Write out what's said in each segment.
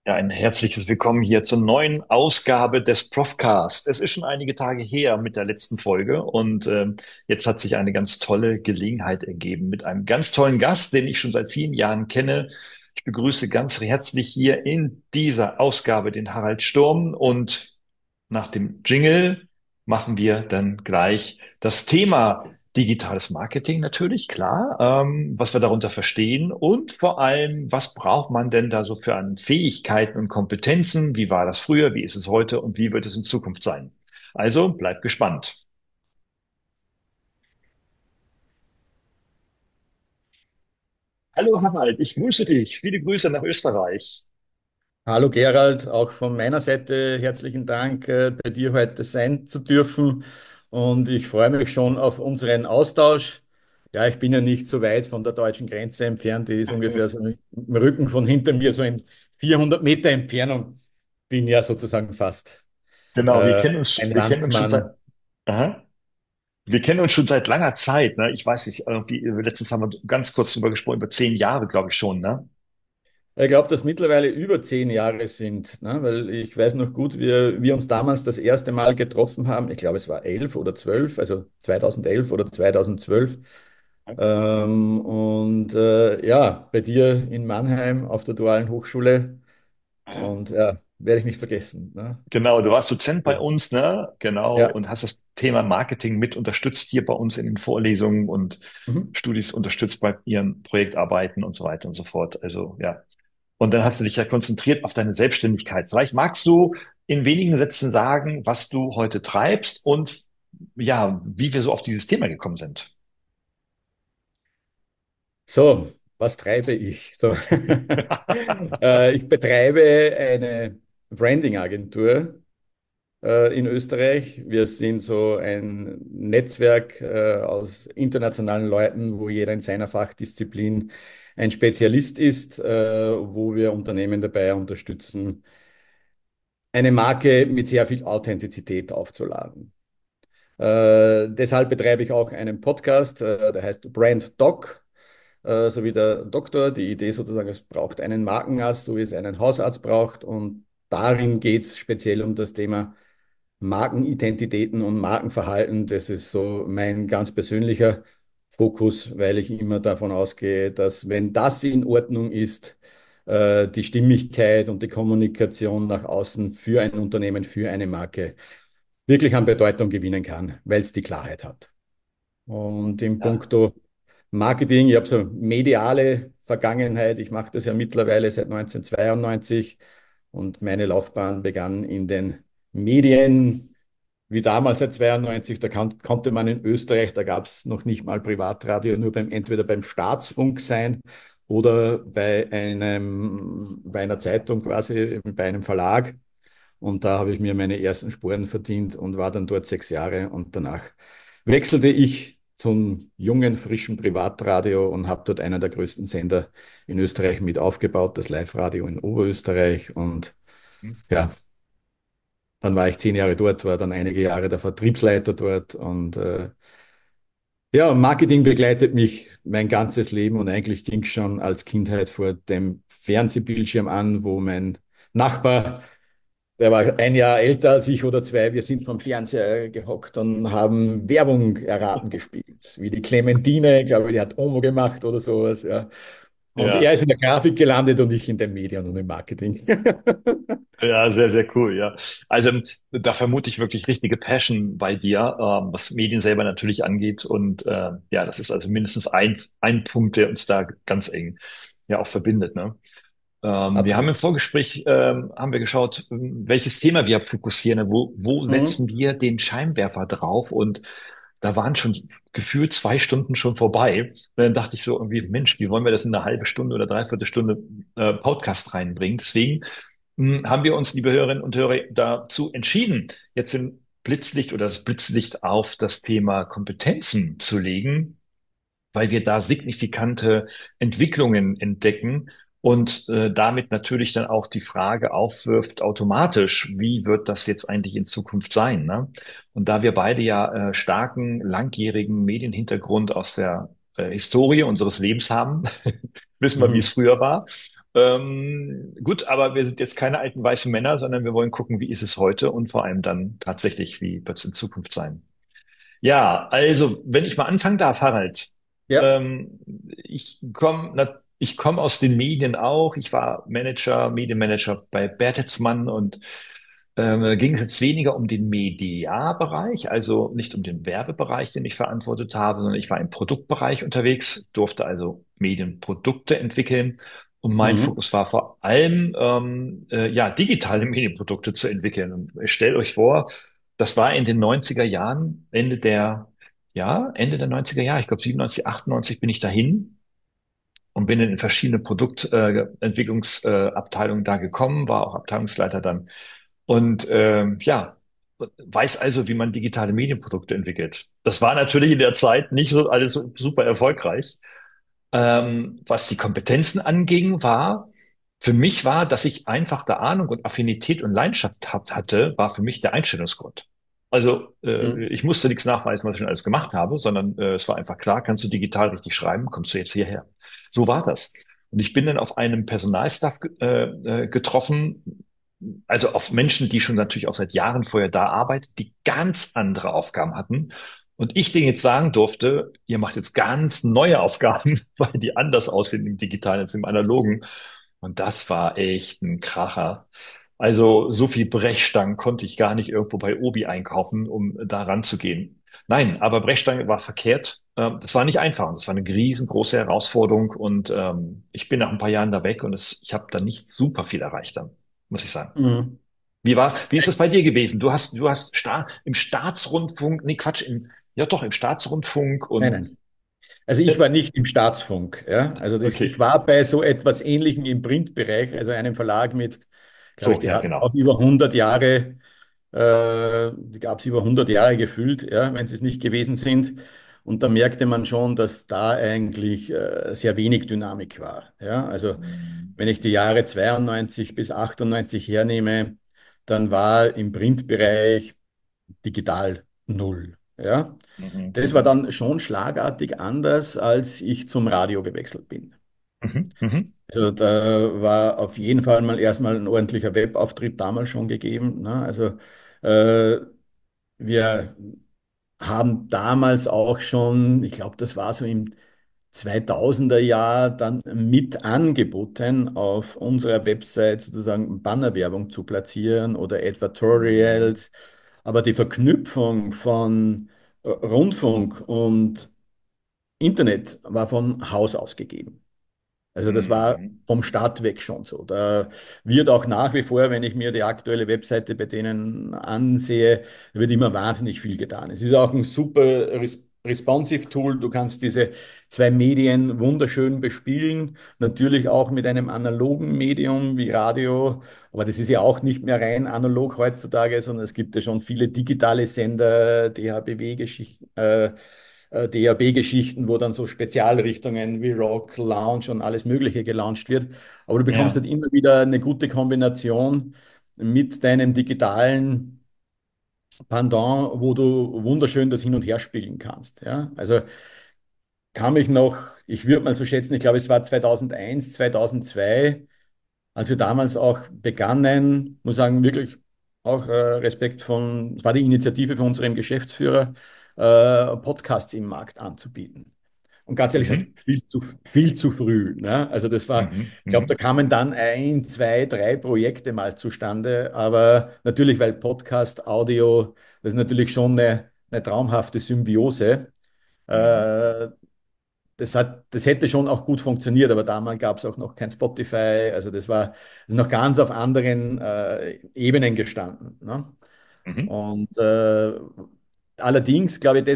Ja, ein herzliches Willkommen hier zur neuen Ausgabe des Profcast. Es ist schon einige Tage her mit der letzten Folge und jetzt hat sich eine ganz tolle Gelegenheit ergeben mit einem ganz tollen Gast, den ich schon seit vielen Jahren kenne. Ich begrüße ganz herzlich hier in dieser Ausgabe den Harald Sturm und nach dem Jingle machen wir dann gleich das Thema digitales Marketing natürlich, klar, was wir darunter verstehen und vor allem, was braucht man denn da so für an Fähigkeiten und Kompetenzen? Wie war das früher? Wie ist es heute? Und wie wird es in Zukunft sein? Also bleibt gespannt. Hallo Harald, ich grüße dich. Viele Grüße nach Österreich. Hallo Gerald, auch von meiner Seite herzlichen Dank, bei dir heute sein zu dürfen. Und ich freue mich schon auf unseren Austausch. Ja, ich bin ja nicht so weit von der deutschen Grenze entfernt, die ist ungefähr so im Rücken von hinter mir, so in 400 Meter Entfernung. Bin ja sozusagen fast Genau, äh, ein wir kennen uns schon Landsmann. aha. Wir kennen uns schon seit langer Zeit, ne? Ich weiß nicht, irgendwie, letztens haben wir ganz kurz drüber gesprochen, über 10 Jahre, glaube ich schon, ne? Ich glaube, dass mittlerweile über 10 Jahre sind, ne? Weil ich weiß noch gut, wir uns damals das erste Mal getroffen haben. Ich glaube, es war 11 oder 12, also 2011 oder 2012. Ja, bei dir in Mannheim auf der Dualen Hochschule. Und ja, werde ich nicht vergessen. Ne? Genau, du warst Dozent bei uns, ne? Genau, Ja. und hast das Thema Marketing mit unterstützt hier bei uns in den Vorlesungen und Mhm. Studis unterstützt bei ihren Projektarbeiten und so weiter und so fort. Also ja. Und dann hast du dich ja konzentriert auf deine Selbstständigkeit. Vielleicht magst du in wenigen Sätzen sagen, was du heute treibst und ja, wie wir so auf dieses Thema gekommen sind. So, was treibe ich? So. Ich betreibe eine Branding-Agentur in Österreich. Wir sind so ein Netzwerk aus internationalen Leuten, wo jeder in seiner Fachdisziplin ein Spezialist ist, wo wir Unternehmen dabei unterstützen, eine Marke mit sehr viel Authentizität aufzuladen. Deshalb betreibe ich auch einen Podcast, der heißt Brand Doc, so wie der Doktor. Die Idee sozusagen, es braucht einen Markenarzt, so wie es einen Hausarzt braucht. Und darin geht es speziell um das Thema Markenidentitäten und Markenverhalten. Das ist so mein ganz persönlicher Fokus, weil ich immer davon ausgehe, dass wenn das in Ordnung ist, die Stimmigkeit und die Kommunikation nach außen für ein Unternehmen, für eine Marke wirklich an Bedeutung gewinnen kann, weil es die Klarheit hat. Und in Ja. puncto Marketing, ich habe so mediale Vergangenheit. Ich mache das ja mittlerweile seit 1992 und meine Laufbahn begann in den Medien, wie damals seit 92. Da konnte man in Österreich, da gab es noch nicht mal Privatradio, nur entweder beim Staatsfunk sein oder bei einer Zeitung quasi, bei einem Verlag. Und da habe ich mir meine ersten Sporen verdient und war dann dort 6 Jahre. Und danach wechselte ich zum jungen, frischen Privatradio und habe dort einen der größten Sender in Österreich mit aufgebaut, das Live-Radio in Oberösterreich. Und ja, dann war ich 10 Jahre dort, war dann einige Jahre der Vertriebsleiter dort. Und ja, Marketing begleitet mich mein ganzes Leben und eigentlich ging es schon als Kindheit vor dem Fernsehbildschirm an, wo mein Nachbar, der war ein Jahr älter als ich oder zwei. Wir sind vom Fernseher gehockt und haben Werbung erraten gespielt. Wie die Clementine, ich glaube, die hat Omo gemacht oder sowas, ja. Und er Ja. ist in der Grafik gelandet und ich in den Medien und im Marketing. Ja, sehr, sehr cool, ja. Also da vermute ich wirklich richtige Passion bei dir, was Medien selber natürlich angeht. Und ja, das ist also mindestens ein Punkt, der uns da ganz eng ja auch verbindet, ne? Wir haben Absolut. im Vorgespräch haben wir geschaut, welches Thema wir fokussieren, ne? Wo Mhm. setzen wir den Scheinwerfer drauf? Und da waren schon gefühlt 2 Stunden schon vorbei. Und dann dachte ich so irgendwie, Mensch, wie wollen wir das in eine halbe Stunde oder dreiviertel Stunde Podcast reinbringen? Deswegen haben wir uns, liebe Hörerinnen und Hörer, dazu entschieden, jetzt im Blitzlicht oder das Blitzlicht auf das Thema Kompetenzen zu legen, weil wir da signifikante Entwicklungen entdecken und damit natürlich dann auch die Frage aufwirft, automatisch, wie wird das jetzt eigentlich in Zukunft sein, ne? Und da wir beide ja starken, langjährigen Medienhintergrund aus der Historie unseres Lebens haben, wissen wir, wie es Mhm. früher war. Gut, aber wir sind jetzt keine alten weißen Männer, sondern wir wollen gucken, wie ist es heute und vor allem dann tatsächlich, wie wird es in Zukunft sein. Ja, also, wenn ich mal anfangen darf, Harald. Ja. Ähm, ich komm aus den Medien auch. Ich war Medienmanager bei Bertelsmann und ging jetzt weniger um den Mediabereich, also nicht um den Werbebereich, den ich verantwortet habe, sondern ich war im Produktbereich unterwegs, durfte also Medienprodukte entwickeln. Und mein Mhm. Fokus war vor allem, ja, digitale Medienprodukte zu entwickeln. Und stellt euch vor, das war in den 90er Jahren, Ende der 90er Jahre, ich glaube 97, 98 bin ich dahin und bin in verschiedene Produktentwicklungsabteilungen da gekommen, war auch Abteilungsleiter dann und ja, weiß also, wie man digitale Medienprodukte entwickelt. Das war natürlich in der Zeit nicht so alles so super erfolgreich. Was die Kompetenzen anging, für mich war, dass ich einfach da Ahnung und Affinität und Leidenschaft hatte, war für mich der Einstellungsgrund. Also Mhm. ich musste nichts nachweisen, was ich schon alles gemacht habe, sondern es war einfach klar, kannst du digital richtig schreiben, kommst du jetzt hierher. So war das. Und ich bin dann auf einem Personalstaff getroffen, also auf Menschen, die schon natürlich auch seit Jahren vorher da arbeiten, die ganz andere Aufgaben hatten. Und ich denen jetzt sagen durfte, ihr macht jetzt ganz neue Aufgaben, weil die anders aussehen im Digitalen als im Analogen. Und das war echt ein Kracher. Also so viel Brechstangen konnte ich gar nicht irgendwo bei Obi einkaufen, um da ranzugehen. Nein, aber Brechstange war verkehrt. Das war nicht einfach und das war eine riesengroße Herausforderung und ich bin nach ein paar Jahren da weg und ich habe da nicht super viel erreicht dann, muss ich sagen. Mhm. Wie ist es bei dir gewesen? Du hast im Staatsrundfunk, nee, Quatsch, ja doch, im Staatsrundfunk Nein, und, nein. Also ich äh, war nicht im Staatsfunk, ja. Also ich okay, war bei so etwas Ähnlichem im Printbereich, also einem Verlag mit, glaube ich, so, die ja, hatten auch genau. über 100 Jahre, die gab es über 100 Jahre gefühlt, ja, wenn sie es nicht gewesen sind. Und da merkte man schon, dass da eigentlich sehr wenig Dynamik war. Ja, also Mhm. wenn ich die Jahre 92 bis 98 hernehme, dann war im Printbereich digital null. Ja. Mhm. Das war Mhm. dann schon schlagartig anders, als ich zum Radio gewechselt bin. Mhm. Mhm. Also da war auf jeden Fall mal erstmal ein ordentlicher Webauftritt damals schon gegeben. Ne? Also äh, wir haben damals auch schon, ich glaube, das war so im 2000er Jahr, dann mit angeboten, auf unserer Website sozusagen Bannerwerbung zu platzieren oder Mhm. Advertorials. Aber die Verknüpfung von Rundfunk und Internet war von Haus aus gegeben. Also das war Mhm. vom Start weg schon so. Da wird auch nach wie vor, wenn ich mir die aktuelle Webseite bei denen ansehe, wird immer wahnsinnig viel getan. Es ist auch ein super responsive Tool. Du kannst diese zwei Medien wunderschön bespielen. Natürlich auch mit einem analogen Medium wie Radio. Aber das ist ja auch nicht mehr rein analog heutzutage, sondern es gibt ja schon viele digitale Sender, DHBW-Geschichten, DAB-Geschichten, wo dann so Spezialrichtungen wie Rock, Lounge und alles Mögliche gelauncht wird. Aber du bekommst Ja. halt immer wieder eine gute Kombination mit deinem digitalen Pendant, wo du wunderschön das hin und her spielen kannst. Ja? Also kam ich noch, ich würde mal so schätzen, ich glaube, es war 2001, 2002, als wir damals auch begannen, muss sagen, wirklich auch Respekt von, es war die Initiative von unserem Geschäftsführer, Podcasts im Markt anzubieten. Und ganz ehrlich gesagt, Mhm. viel zu früh. Ne? Also das war, Mhm. ich glaube, da Mhm. kamen dann ein, zwei, drei Projekte mal zustande. Aber natürlich, weil Podcast, Audio, das ist natürlich schon eine traumhafte Symbiose. Mhm. Äh, das hätte schon auch gut funktioniert, aber damals gab es auch noch kein Spotify. Also das ist noch ganz auf anderen Ebenen gestanden. Ne? Mhm. Und allerdings glaube ich,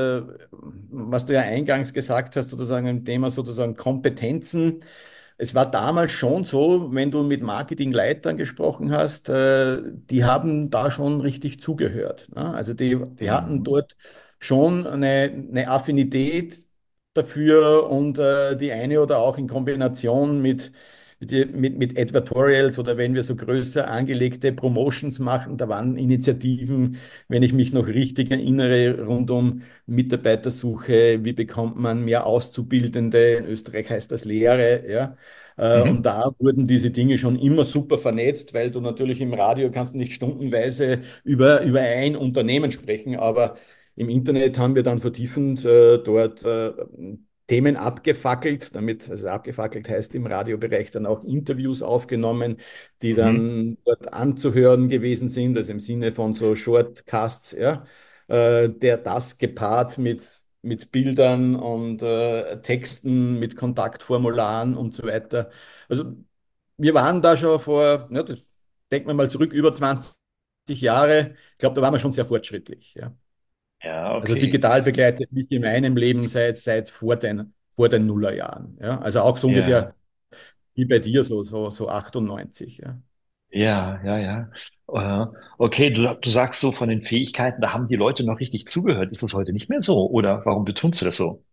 was du ja eingangs gesagt hast, sozusagen ein Thema sozusagen Kompetenzen. Es war damals schon so, wenn du mit Marketingleitern gesprochen hast, die haben da schon richtig zugehört. Ne? Also die hatten Mhm. dort schon eine Affinität dafür und die eine oder auch in Kombination mit Advertorials oder wenn wir so größer angelegte Promotions machen, da waren Initiativen, wenn ich mich noch richtig erinnere, rund um Mitarbeitersuche, wie bekommt man mehr Auszubildende, in Österreich heißt das Lehre, ja. Und Mhm. da wurden diese Dinge schon immer super vernetzt, weil du natürlich im Radio kannst nicht stundenweise über ein Unternehmen sprechen, aber im Internet haben wir dann vertiefend dort Themen abgefackelt, damit, also abgefackelt heißt im Radiobereich dann auch Interviews aufgenommen, die Mhm. dann dort anzuhören gewesen sind, also im Sinne von so Shortcasts, ja, der das gepaart mit Bildern und Texten, mit Kontaktformularen und so weiter. Also wir waren da schon vor, ja, das, denken wir mal zurück, über 20 Jahre. Ich glaube, da waren wir schon sehr fortschrittlich. Ja. Ja, Also okay. digital begleitet mich in meinem Leben seit vor den Nullerjahren. Ja. Also auch so Ja, ungefähr wie bei dir, so 98. Ja. ja, ja, ja. Äh, okay, du sagst so von den Fähigkeiten, da haben die Leute noch richtig zugehört. Ist das heute nicht mehr so? Oder warum betonst du das so?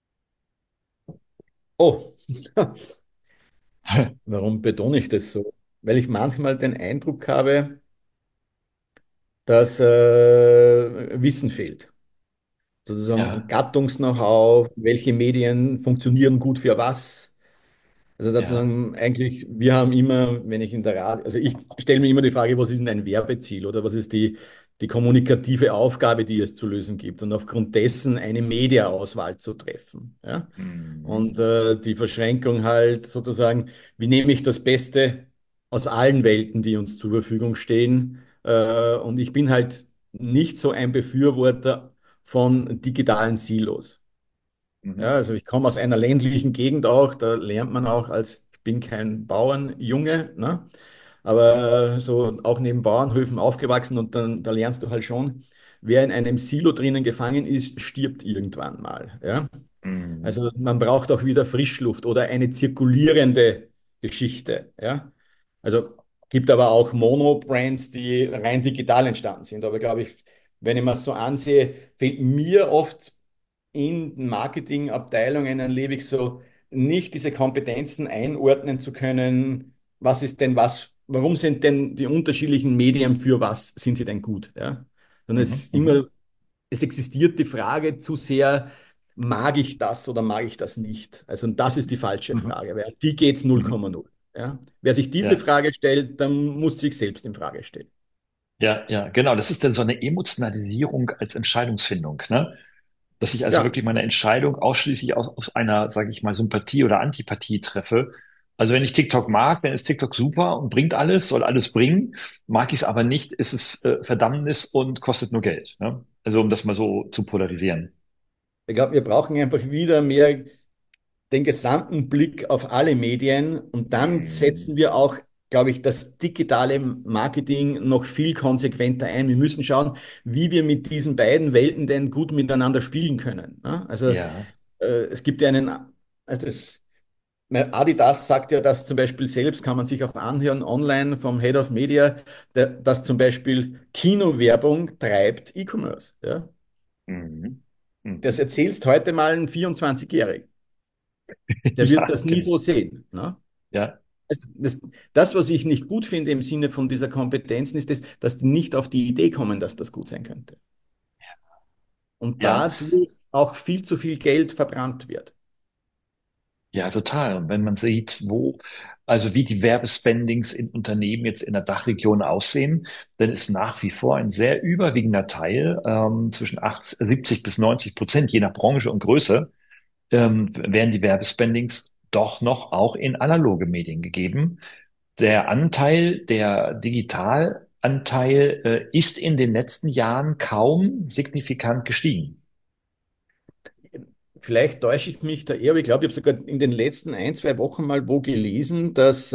Oh, warum betone ich das so? Weil ich manchmal den Eindruck habe, dass Wissen fehlt. Sozusagen Ja, Gattungs-Know-how, welche Medien funktionieren gut für was. Also ja. sozusagen eigentlich, wir haben immer, wenn ich in der Radio, also ich stelle mir immer die Frage, was ist denn ein Werbeziel oder was ist die kommunikative Aufgabe, die es zu lösen gibt und aufgrund dessen eine Mediaauswahl zu treffen. Ja? Mhm. Und die Verschränkung halt sozusagen, wie nehme ich das Beste aus allen Welten, die uns zur Verfügung stehen? Und ich bin halt nicht so ein Befürworter von digitalen Silos. Ja, Mhm. also ich komme aus einer ländlichen Gegend auch, da lernt man auch als, ich bin kein Bauernjunge, ne? Aber so auch neben Bauernhöfen aufgewachsen und dann, da lernst du halt schon, wer in einem Silo drinnen gefangen ist, stirbt irgendwann mal, ja? Mhm. Also man braucht auch wieder Frischluft oder eine zirkulierende Geschichte, ja? Also gibt aber auch Mono-Brands, die rein digital entstanden sind, aber glaube ich, wenn ich mir das so ansehe, fehlt mir oft in Marketingabteilungen erlebe ich so, nicht diese Kompetenzen einordnen zu können, was ist denn was, warum sind denn die unterschiedlichen Medien für was sind sie denn gut, ja? Sondern Mhm. Mhm. es existiert die Frage zu sehr, mag ich das oder mag ich das nicht? Also und das ist die falsche Mhm. Frage, weil um die geht's Mhm. 0,0. Ja? Wer sich diese Ja, Frage stellt, dann muss sich selbst in Frage stellen. ja, ja, genau. Das ist dann so eine Emotionalisierung als Entscheidungsfindung, ne? Dass ich also Ja, wirklich meine Entscheidung ausschließlich aus einer, sage ich mal, Sympathie oder Antipathie treffe. Also wenn ich TikTok mag, dann ist TikTok super und bringt alles, soll alles bringen. Mag ich es aber nicht, ist es Verdammnis und kostet nur Geld. Ne? Also um das mal so zu polarisieren. ich glaube, wir brauchen einfach wieder mehr den gesamten Blick auf alle Medien und dann Mm, setzen wir auch, glaube ich, das digitale Marketing noch viel konsequenter ein. Wir müssen schauen, wie wir mit diesen beiden Welten denn gut miteinander spielen können. Ne? Also ja. es gibt ja also Adidas sagt ja, dass zum Beispiel selbst kann man sich auf anhören online vom Head of Media, dass zum Beispiel Kinowerbung treibt E-Commerce. Ja? Mhm. Das Mhm. erzählst heute mal ein 24-Jähriger. Der wird Ja, das nie genau. so sehen. Ne? Ja, Das, was ich nicht gut finde im Sinne von dieser Kompetenzen, ist es, dass die nicht auf die Idee kommen, dass das gut sein könnte. Und ja. dadurch auch viel zu viel Geld verbrannt wird. Ja, total. Und wenn man sieht, also wie die Werbespendings in Unternehmen jetzt in der Dachregion aussehen, dann ist nach wie vor ein sehr überwiegender Teil, zwischen 70 bis 90%, je nach Branche und Größe, werden die Werbespendings doch noch auch in analoge Medien gegeben. Der Anteil, der Digitalanteil, ist in den letzten Jahren kaum signifikant gestiegen. Vielleicht täusche ich mich da eher, aber ich glaube, ich habe sogar in den letzten ein, zwei Wochen mal wo gelesen, dass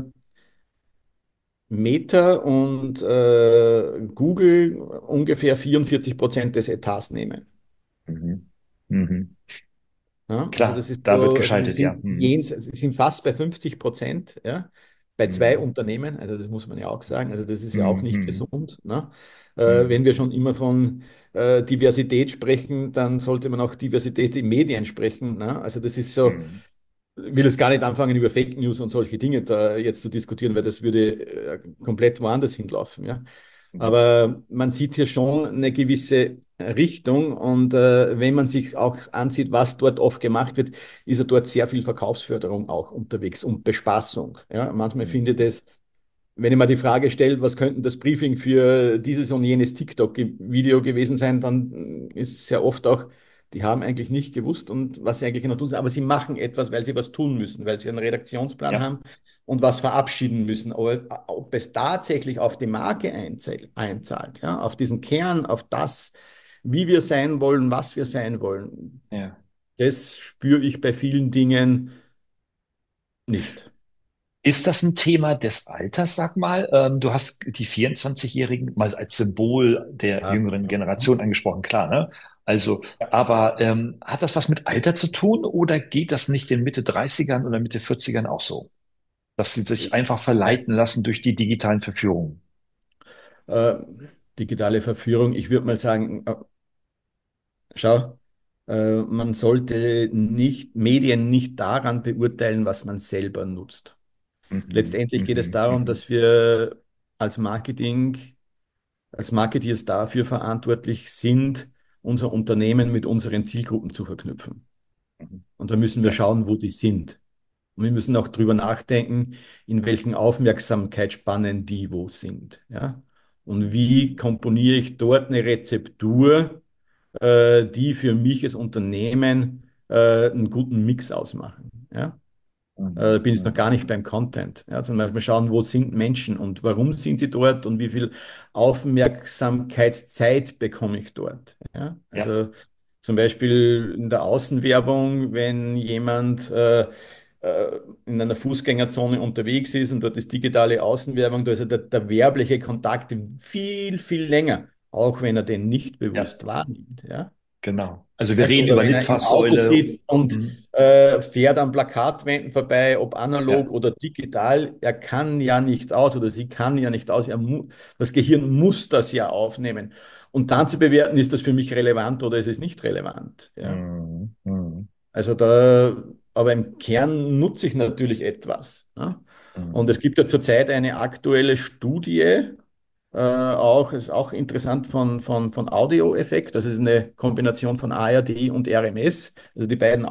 Meta und Google ungefähr 44% des Etats nehmen. Mhm. Mhm. Ja, also das Klar, ist da wird so, also geschaltet, ja. Mhm. sie sind fast bei 50%, ja, bei zwei Mhm. Unternehmen, also das muss man ja auch sagen, also das ist ja auch nicht Mhm. gesund. Ne? Wenn Mhm. wir schon immer von Diversität sprechen, dann sollte man auch Diversität in Medien sprechen. Ne? Also das ist so, Mhm. will jetzt gar nicht anfangen, über Fake News und solche Dinge da jetzt zu diskutieren, weil das würde komplett woanders hinlaufen, ja. Mhm. Aber man sieht hier schon eine gewisse Richtung und wenn man sich auch ansieht, was dort oft gemacht wird, ist ja dort sehr viel Verkaufsförderung auch unterwegs und Bespaßung. Ja, manchmal Mhm. finde ich das, wenn ich mal die Frage stelle, was könnte das Briefing für dieses und jenes TikTok-Video gewesen sein, dann ist sehr oft auch, die haben eigentlich nicht gewusst und was sie eigentlich genau tun, aber sie machen etwas, weil sie was tun müssen, weil sie einen Redaktionsplan Ja, haben und was verabschieden müssen. Aber ob es tatsächlich auf die Marke einzahlt, ja, auf diesen Kern, auf das, wie wir sein wollen, was wir sein wollen, ja. das spüre ich bei vielen Dingen nicht. Ist das ein Thema des Alters, sag mal? Du hast die 24-Jährigen mal als Symbol der Ja, jüngeren ja. Generation angesprochen, klar, ne? Also, aber hat das was mit Alter zu tun oder geht das nicht in Mitte 30ern oder Mitte 40ern auch so, dass sie sich einfach Ja. verleiten lassen durch die digitalen Verführungen? Äh, digitale Verführung, ich würde mal sagen, schau, man sollte nicht Medien nicht daran beurteilen, was man selber nutzt. Mhm, Letztendlich geht es mhm, darum, mhm, dass wir als Marketing, als Marketeers dafür verantwortlich sind, unser Unternehmen mit unseren Zielgruppen zu verknüpfen. mhm. Und da müssen wir Ja. schauen, wo die sind. Und wir müssen auch drüber nachdenken, in welchen Aufmerksamkeitsspannen die wo sind. Ja? Und wie komponiere ich dort eine Rezeptur, die für mich als Unternehmen einen guten Mix ausmachen. Ja? Mhm, Bin jetzt noch gar mhm, nicht beim Content. Ja, sondern mal schauen, wo sind Menschen und warum sind sie dort und wie viel Aufmerksamkeitszeit bekomme ich dort. Ja? ja. Also zum Beispiel in der Außenwerbung, wenn jemand in einer Fußgängerzone unterwegs ist und dort ist digitale Außenwerbung, da ist ja der werbliche Kontakt viel, viel länger, auch wenn er den nicht Ja, bewusst wahrnimmt. Ja? genau. Also wir Weißt du, reden oder über wenn er im Auto Litfaßsäule. sitzt und Mhm. fährt an Plakatwänden vorbei, ob analog Ja. oder digital, er kann ja nicht aus oder sie kann ja nicht aus. Das Gehirn muss das ja aufnehmen. Und dann zu bewerten, ist das für mich relevant oder ist es nicht relevant. Ja? Mhm, mhm, Also da, aber im Kern nutze ich natürlich etwas. Ne? Und es mhm. gibt ja zurzeit eine aktuelle Studie, auch, ist auch interessant von Audio-Effekt. Das ist eine Kombination von ARD und RMS, also die beiden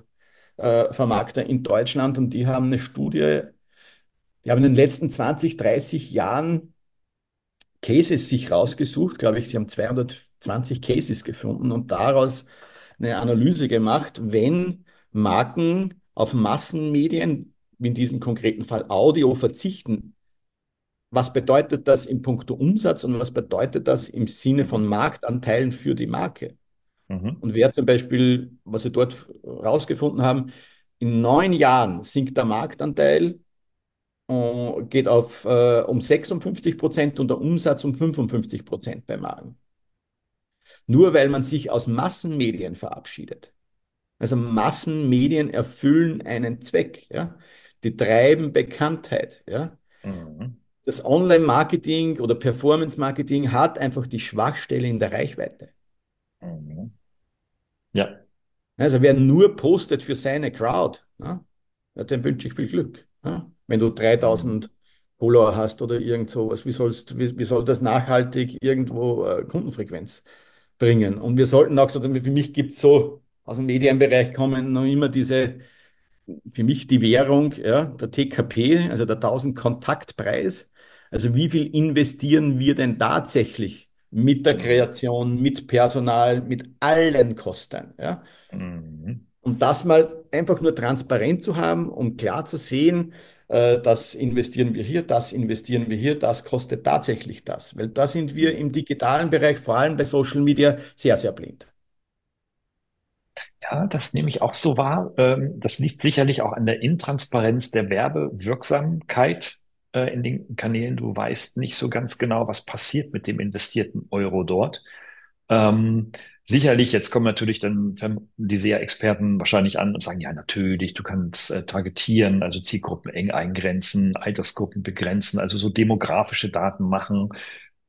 Ja. Audio-Vermarkter in Deutschland. Und die haben eine Studie, die haben in den letzten 20, 30 Jahren Cases sich rausgesucht. Glaube ich, sie haben 220 Cases gefunden und daraus eine Analyse gemacht, wenn Marken auf Massenmedien, wie in diesem konkreten Fall Audio, verzichten. Was bedeutet das in puncto Umsatz und was bedeutet das im Sinne Mhm, von Marktanteilen für die Marke? mhm, Und wer zum Beispiel, was sie dort rausgefunden haben, in 9 Jahren sinkt der Marktanteil, geht auf um 56% und der Umsatz um 55% bei Marken. Nur weil man sich aus Massenmedien verabschiedet. Also Massenmedien erfüllen einen Zweck, ja. Die treiben Bekanntheit, ja. mhm, Das Online-Marketing oder Performance-Marketing hat einfach die Schwachstelle in der Reichweite. mhm. Ja. Also wer nur postet für seine Crowd, ja, ja, dem wünsche ich viel Glück. Ja. Wenn du Mhm, 3000 Follower hast oder irgend sowas, wie soll das nachhaltig irgendwo Kundenfrequenz bringen? Und wir sollten auch so, für mich gibt es so, aus dem Medienbereich kommen noch immer diese, für mich die Währung, ja, der TKP, also der 1000-Kontaktpreis. Also wie viel investieren wir denn tatsächlich mit der mhm, Kreation, mit Personal, mit allen Kosten? Ja? mhm, Und das mal einfach nur transparent zu haben, um klar zu sehen, das investieren wir hier, das investieren wir hier, das kostet tatsächlich das. Weil da sind wir mhm. im digitalen Bereich, vor allem bei Social Media, sehr, sehr blind. Ja, das nehme ich auch so wahr. Das liegt sicherlich auch an der Intransparenz der Werbewirksamkeit in den Kanälen. Du weißt nicht so ganz genau, was passiert mit dem investierten Euro dort. Ähm, sicherlich, jetzt kommen natürlich dann die SEA-Experten wahrscheinlich an und sagen, ja, natürlich, du kannst targetieren, also Zielgruppen eng eingrenzen, Altersgruppen begrenzen, also so demografische Daten machen.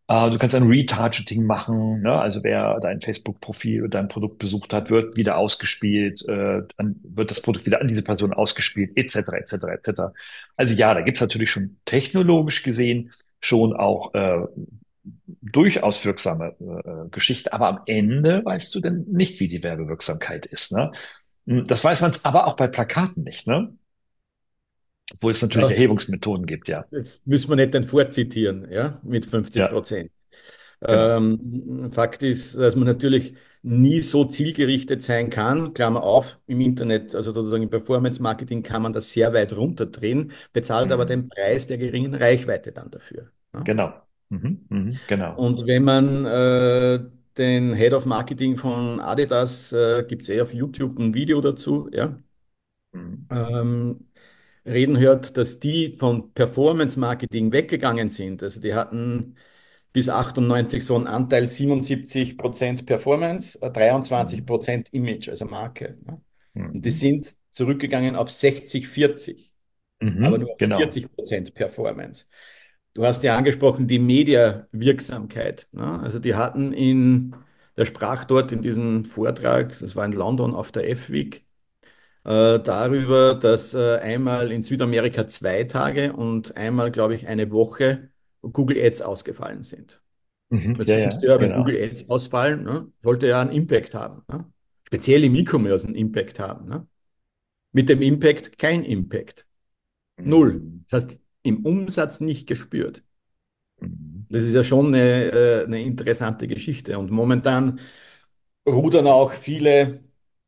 Du kannst ein Retargeting machen, ne? Also wer dein Facebook-Profil oder dein Produkt besucht hat, wird wieder ausgespielt, wird das Produkt wieder an diese Person ausgespielt, etc., etc., etc. Also ja, da gibt es natürlich schon technologisch gesehen schon auch durchaus wirksame Geschichten, aber am Ende weißt du denn nicht, wie die Werbewirksamkeit ist, ne? Das weiß man aber auch bei Plakaten nicht, ne? Obwohl es natürlich Ja, Erhebungsmethoden gibt, ja. jetzt müssen wir nicht den vorzitieren, ja, mit 50 Ja, Prozent. genau. Fakt ist, dass man natürlich nie so zielgerichtet sein kann, Klammer auf, im Internet, also sozusagen im Performance-Marketing kann man das sehr weit runterdrehen, bezahlt aber den Mhm. Preis der geringen Reichweite dann dafür. Ja? Genau. Mhm. Mhm. Genau. Und wenn man den Head of Marketing von Adidas, gibt es auf YouTube ein Video dazu, ja, Mhm. ähm, reden hört, dass die von Performance Marketing weggegangen sind. Also die hatten bis 98 so einen Anteil 77% Performance, 23% Image, also Marke. Ne? Und die Mhm. sind zurückgegangen auf 60-40, aber Mhm. nur auf Genau. 40% Performance. Du hast ja angesprochen, die Mediawirksamkeit. Ne? Also die hatten der sprach dort in diesem Vortrag, das war in London auf der F-Week, darüber, dass einmal in Südamerika 2 Tage und einmal, glaube ich, eine Woche Google Ads ausgefallen sind. Mhm. Jetzt Ja, denkst ja, du ja, wenn genau. Google Ads ausfallen, ne, sollte ja einen Impact haben. Ne? Speziell im E-Commerce einen Impact haben. Ne? Mit dem Impact kein Impact. Null. Mhm. Das heißt, im Umsatz nicht gespürt. Mhm. Das ist ja schon eine interessante Geschichte. Und momentan rudern auch viele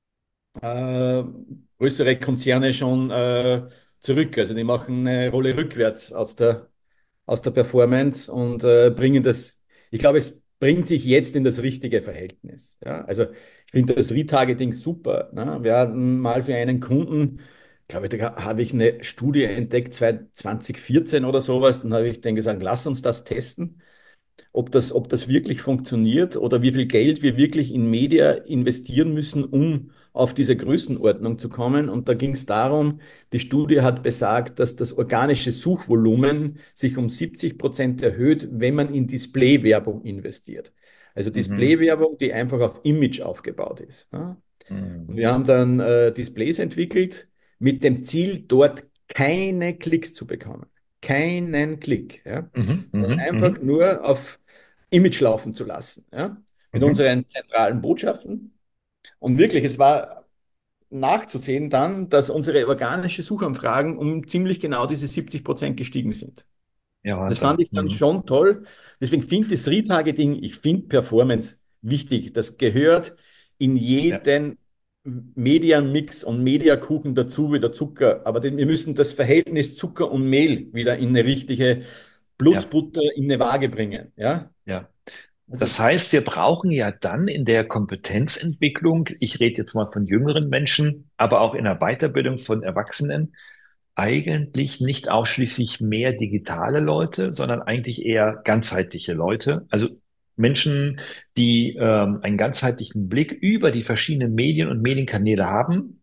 äh, größere Konzerne schon zurück. Also die machen eine Rolle rückwärts aus der Performance und bringen das, ich glaube, es bringt sich jetzt in das richtige Verhältnis. Ja? Also ich finde das Retargeting super. Ne? Wir hatten mal für einen Kunden, glaube ich, da habe ich eine Studie entdeckt, 2014 oder sowas, dann habe ich denen gesagt, lass uns das testen, ob das wirklich funktioniert oder wie viel Geld wir wirklich in Media investieren müssen, um auf diese Größenordnung zu kommen. Und da ging es darum, die Studie hat besagt, dass das organische Suchvolumen sich um 70% erhöht, wenn man in Displaywerbung investiert. Also Mhm. Displaywerbung, die einfach auf Image aufgebaut ist. Ja. Und Mhm. wir haben dann Displays entwickelt mit dem Ziel, dort keine Klicks zu bekommen. Keinen Klick. Ja. Mhm. Sondern Mhm. einfach Mhm. nur auf Image laufen zu lassen. Ja. Mit Mhm. unseren zentralen Botschaften. Und wirklich, es war nachzusehen dann, dass unsere organische Suchanfragen um ziemlich genau diese 70% gestiegen sind. Ja, Das fand Wahnsinn. ich dann Mhm. schon toll. Deswegen finde ich das Retargeting, ich finde Performance wichtig. Das gehört in Ja, jeden Mediamix und Mediakuchen dazu wie der Zucker. Aber wir müssen das Verhältnis Zucker und Mehl wieder in eine richtige ja, Plusbutter in eine Waage bringen. Ja? ja. Also, Das heißt, wir brauchen ja dann in der Kompetenzentwicklung, ich rede jetzt mal von jüngeren Menschen, aber auch in der Weiterbildung von Erwachsenen, eigentlich nicht ausschließlich mehr digitale Leute, sondern eigentlich eher ganzheitliche Leute. Also Menschen, die einen ganzheitlichen Blick über die verschiedenen Medien und Medienkanäle haben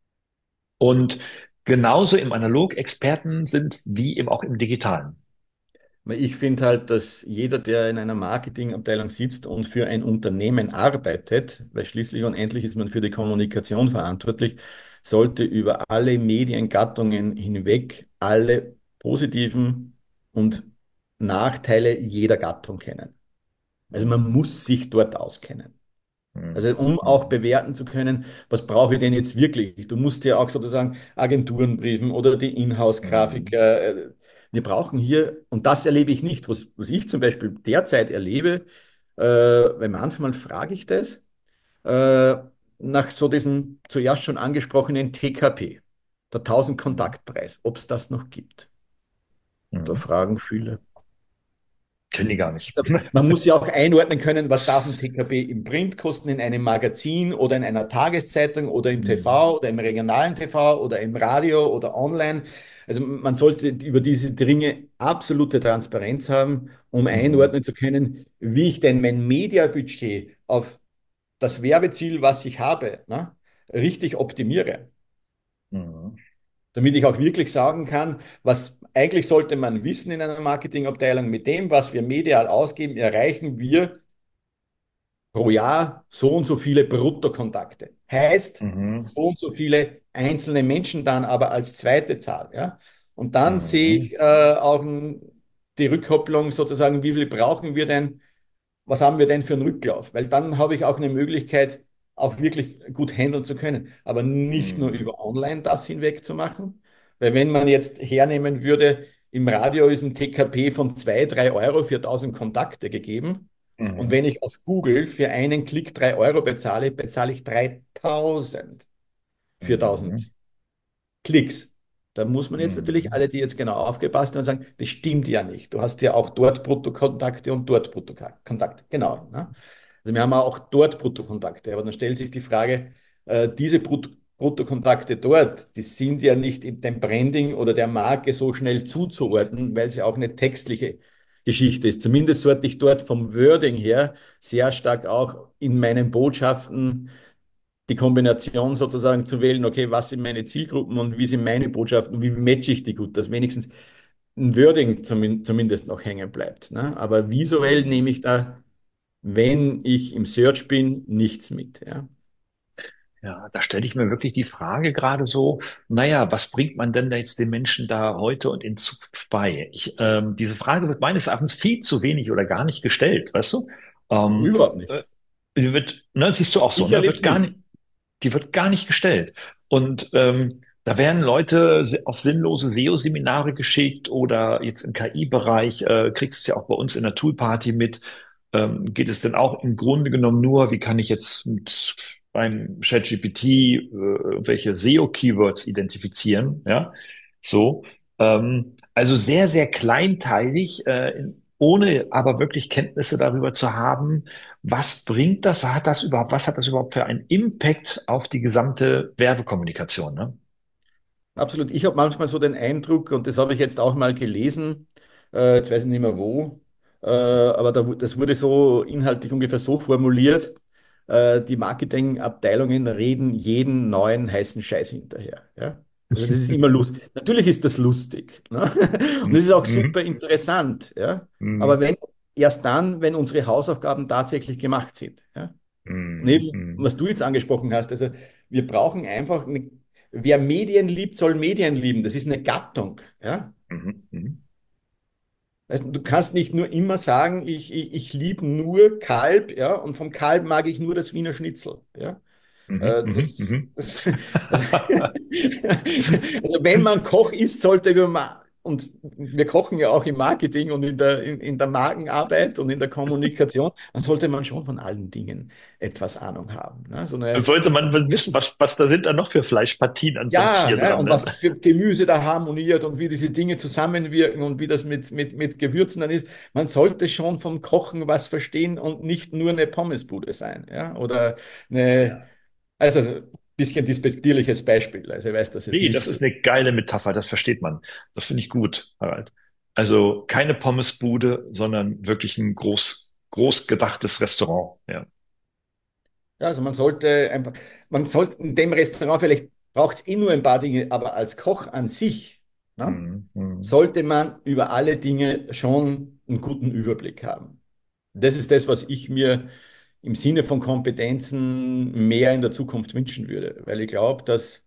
und genauso im Analog Experten sind wie eben auch im Digitalen. weil ich finde halt, dass jeder, der in einer Marketingabteilung sitzt und für ein Unternehmen arbeitet, weil schließlich und endlich ist man für die Kommunikation verantwortlich, sollte über alle Mediengattungen hinweg alle positiven und Nachteile jeder Gattung kennen. Also man Mhm. muss sich dort auskennen. Also Mhm. um auch Mhm. bewerten zu können, was brauche ich denn jetzt wirklich? Du musst ja auch sozusagen Agenturen briefen oder die Mhm. Inhouse-Grafiker. Wir brauchen hier, und das erlebe ich nicht, was ich zum Beispiel derzeit erlebe, weil manchmal frage ich das, äh, nach so diesem zuerst schon angesprochenen TKP, der Mhm. 1000-Kontaktpreis, ob es das noch gibt. Und da Mhm. fragen viele. Kennen die gar nicht. Man muss ja auch einordnen können, was darf ein TKP im Print kosten, in einem Magazin oder in einer Tageszeitung oder im Mhm. TV oder im regionalen TV oder im Radio oder online. Also man sollte über diese Dinge absolute Transparenz haben, um Mhm. einordnen zu können, wie ich denn mein Mediabudget auf das Werbeziel, was ich habe, ne, richtig optimiere. Mhm. Damit ich auch wirklich sagen kann, was eigentlich sollte man wissen in einer Marketingabteilung, mit dem, was wir medial ausgeben, erreichen wir pro Jahr so und so viele Bruttokontakte. Heißt, Mhm. so und so viele einzelne Menschen dann aber als zweite Zahl. Ja? Und dann sehe Mhm. ich auch die Rückkopplung sozusagen, wie viel brauchen wir denn, was haben wir denn für einen Rücklauf? Weil dann habe ich auch eine Möglichkeit, auch wirklich gut handeln zu können. Aber nicht nur Mhm. über online das hinweg zu machen. Weil wenn man jetzt hernehmen würde, im Radio ist ein TKP von 2, 3 Euro für 1000 Kontakte gegeben. Und Mhm. wenn ich auf Google für einen Klick 3 Euro bezahle, bezahle ich 3000 für Mhm. 1000 Klicks. Da muss man jetzt natürlich Mhm. alle, die jetzt genau aufgepasst haben, sagen, das stimmt ja nicht. Du hast ja auch dort Bruttokontakte und dort Bruttokontakte. Genau. Ne? Also wir haben auch dort Bruttokontakte. Aber dann stellt sich die Frage, diese Bruttokontakte dort, die sind ja nicht dem Branding oder der Marke so schnell zuzuordnen, weil sie auch eine textliche Geschichte ist. Zumindest sollte ich dort vom Wording her sehr stark auch in meinen Botschaften die Kombination sozusagen zu wählen, okay, was sind meine Zielgruppen und wie sind meine Botschaften, wie matche ich die gut, dass wenigstens ein Wording zumindest noch hängen bleibt. Ne? Aber visuell Mhm. nehme ich da, wenn ich im Search bin, nichts mit. Ja? Ja, da stelle ich mir wirklich die Frage gerade so, naja, was bringt man denn da jetzt den Menschen da heute und in Zukunft bei? Diese Frage wird meines Erachtens viel zu wenig oder gar nicht gestellt, weißt du? Ähm, Überhaupt äh, nicht. die wird, ne, siehst du auch so, Ich ne, erlebe es nicht. die wird gar nicht gestellt. Und da werden Leute auf sinnlose SEO-Seminare geschickt oder jetzt im KI-Bereich, kriegst du es ja auch bei uns in der Toolparty mit, geht es denn auch im Grunde genommen nur, wie kann ich jetzt mit beim ChatGPT welche SEO-Keywords identifizieren, ja, so. Also sehr, sehr kleinteilig, ohne aber wirklich Kenntnisse darüber zu haben, was bringt das? Was hat das überhaupt für einen Impact auf die gesamte Werbekommunikation, ne? Absolut. Ich habe manchmal so den Eindruck, und das habe ich jetzt auch mal gelesen, jetzt weiß ich nicht mehr wo, aber das wurde so inhaltlich ungefähr so formuliert, die Marketingabteilungen reden jeden neuen heißen Scheiß hinterher. Ja? Also das ist immer lustig. Natürlich ist das lustig. Ne? Und es ist auch super Mhm. interessant. Ja? Aber Mhm. wenn, erst dann, wenn unsere Hausaufgaben tatsächlich gemacht sind. Ja? Und Mhm. eben, Mhm. was du jetzt angesprochen hast, also wir brauchen einfach, wer Medien liebt, soll Medien lieben. Das ist eine Gattung. Ja? Mhm. Mhm. Weißt du kannst nicht nur immer sagen, ich liebe nur Kalb, ja, und vom Kalb mag ich nur das Wiener Schnitzel. Ja? Mhm. Äh, Mhm. das, Mhm. das, also, also wenn man Koch ist, sollte man, und wir kochen ja auch im Marketing und in der Markenarbeit und in der Kommunikation, dann sollte man schon von allen Dingen etwas Ahnung haben. Ne? So eine Sollte man wohl wissen, was da sind da noch für Fleischpartien an so einem Ja, Tier ne? dran, Und ne? was für Gemüse da harmoniert und wie diese Dinge zusammenwirken und wie das mit Gewürzen dann ist. Man sollte schon vom Kochen was verstehen und nicht nur eine Pommesbude sein. Ja? Oder eine, Ja. also ein bisschen despektierliches Beispiel. Also ich weiß das jetzt Nee, nicht das so. ist eine geile Metapher, das versteht man. Das finde ich gut, Harald. Also keine Pommesbude, sondern wirklich ein groß gedachtes Restaurant. Ja. Ja, also man sollte in dem Restaurant vielleicht braucht es eh nur ein paar Dinge, aber als Koch an sich, ne, Mhm. Mhm. sollte man über alle Dinge schon einen guten Überblick haben. Das ist das, was ich mir im Sinne von Kompetenzen mehr in der Zukunft wünschen würde, weil ich glaube, dass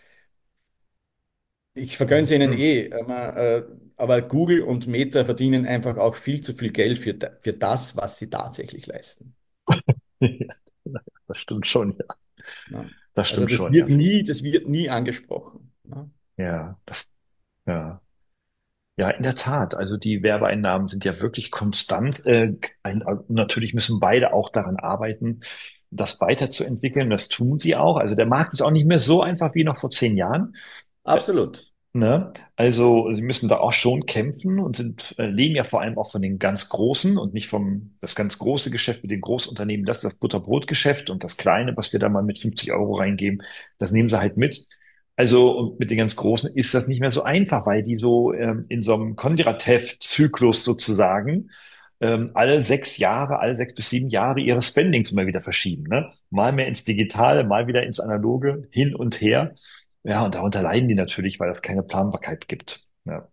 ich vergönne es ihnen Mhm. eh, aber Google und Meta verdienen einfach auch viel zu viel Geld für das, was sie tatsächlich leisten. Ja, das stimmt schon, ja. Ne? Das Also stimmt schon, ja. das wird nie angesprochen. Ne? Ja, ja. Ja, in der Tat. Also die Werbeeinnahmen sind ja wirklich konstant. Natürlich müssen beide auch daran arbeiten, das weiterzuentwickeln. Das tun sie auch. Also der Markt ist auch nicht mehr so einfach wie noch vor 10 Jahren. Äh, Absolut. Ne? Also sie müssen da auch schon kämpfen und leben ja vor allem auch von den ganz Großen und nicht vom das ganz große Geschäft mit den Großunternehmen. Das ist das Butterbrotgeschäft und das Kleine, was wir da mal mit 50 Euro reingeben, das nehmen sie halt mit. Also und mit den ganz Großen ist das nicht mehr so einfach, weil die so in so einem Kondratev-Zyklus sozusagen alle 6 bis 7 Jahre ihre Spendings immer wieder verschieben. Ne? Mal mehr ins Digitale, mal wieder ins Analoge, hin und her. Ja, und darunter leiden die natürlich, weil es keine Planbarkeit gibt. Ja.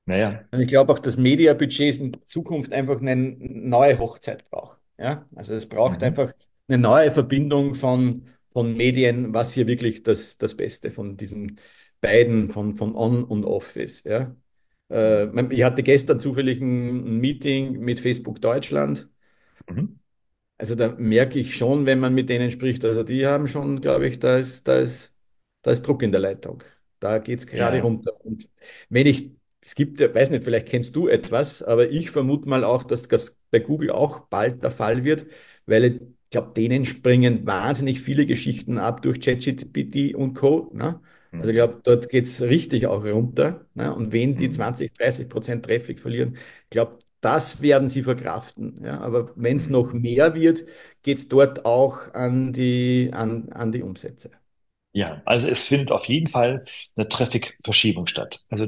Naja. Und ich glaube auch, dass Mediabudgets in Zukunft einfach eine neue Hochzeit brauchen. Ja? Also es braucht Mhm. einfach eine neue Verbindung von Medien, was hier wirklich das Beste von diesen beiden, von On und Off ist. Ja? Mhm. Ich hatte gestern zufällig ein Meeting mit Facebook Deutschland. Mhm. Also da merke ich schon, wenn man mit denen spricht, also die haben schon, glaube ich, da ist Druck in der Leitung. Da geht es gerade Ja. runter. Und wenn ich, es gibt, ja, weiß nicht, vielleicht kennst du etwas, aber ich vermute mal auch, dass das bei Google auch bald der Fall wird, weil ich glaube, denen springen wahnsinnig viele Geschichten ab durch ChatGPT und Co. Ne? Also ich Mhm. glaube, dort geht es richtig auch runter. Ne? Und wenn die Mhm. 20-30% Traffic verlieren, ich glaube, das werden sie verkraften. Ja? Aber wenn es noch Mhm. mehr wird, geht es dort auch an die Umsätze. Ja, also es findet auf jeden Fall eine Traffic-Verschiebung statt. Also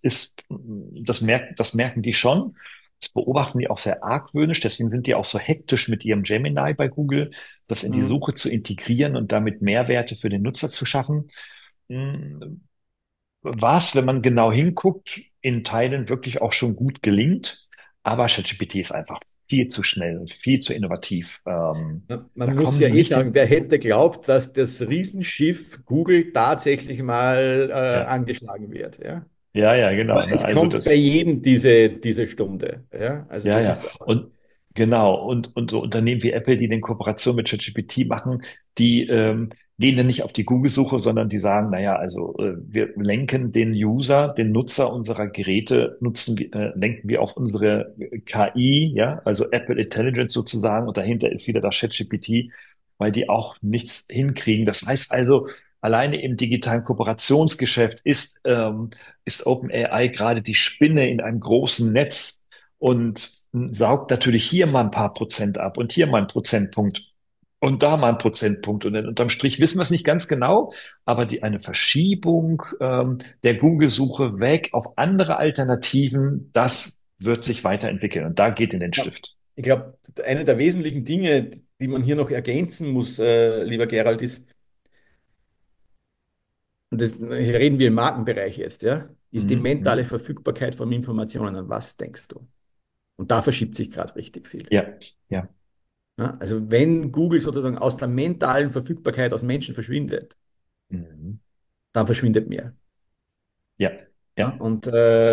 das merken die schon. Das beobachten die auch sehr argwöhnisch. Deswegen sind die auch so hektisch mit ihrem Gemini bei Google, das in die Mhm. Suche zu integrieren und damit Mehrwerte für den Nutzer zu schaffen. Hm, Was, wenn man genau hinguckt, in Teilen wirklich auch schon gut gelingt. Aber ChatGPT ist einfach viel zu schnell und viel zu innovativ. Da Man muss kommen ja die eh nicht sagen, hin. wer hätte glaubt, dass das Riesenschiff Google tatsächlich mal Ja, angeschlagen wird. Ja? ja, ja, genau. Aber Ne? es Also kommt bei das. jedem diese Stunde. Ja? Also Ja, das ja. ist, Und genau. Und so Unternehmen wie Apple, die den Kooperation mit ChatGPT machen, die gehen dann nicht auf die Google-Suche, sondern die sagen, naja, also wir lenken den User, den Nutzer unserer Geräte, lenken wir auf unsere KI, ja, also Apple Intelligence sozusagen, und dahinter ist wieder das ChatGPT, weil die auch nichts hinkriegen. Das heißt also, alleine im digitalen Kooperationsgeschäft ist OpenAI gerade die Spinne in einem großen Netz und saugt natürlich hier mal ein paar Prozent ab und hier mal einen Prozentpunkt und da mal einen Prozentpunkt. Und dann unterm Strich wissen wir es nicht ganz genau, aber eine Verschiebung der Google-Suche weg auf andere Alternativen, das wird sich weiterentwickeln. Und da geht in den ja, Stift. ich glaube, eine der wesentlichen Dinge, die man hier noch ergänzen muss, lieber Gerald, ist, und hier reden wir im Markenbereich jetzt, ja, ist die Mhm, mentale mhm. Verfügbarkeit von Informationen. An was denkst du? Und da verschiebt sich gerade richtig viel. Ja, ja. Ja, also wenn Google sozusagen aus der mentalen Verfügbarkeit aus Menschen verschwindet, Mhm. dann verschwindet mehr. Ja, Ja, ja. und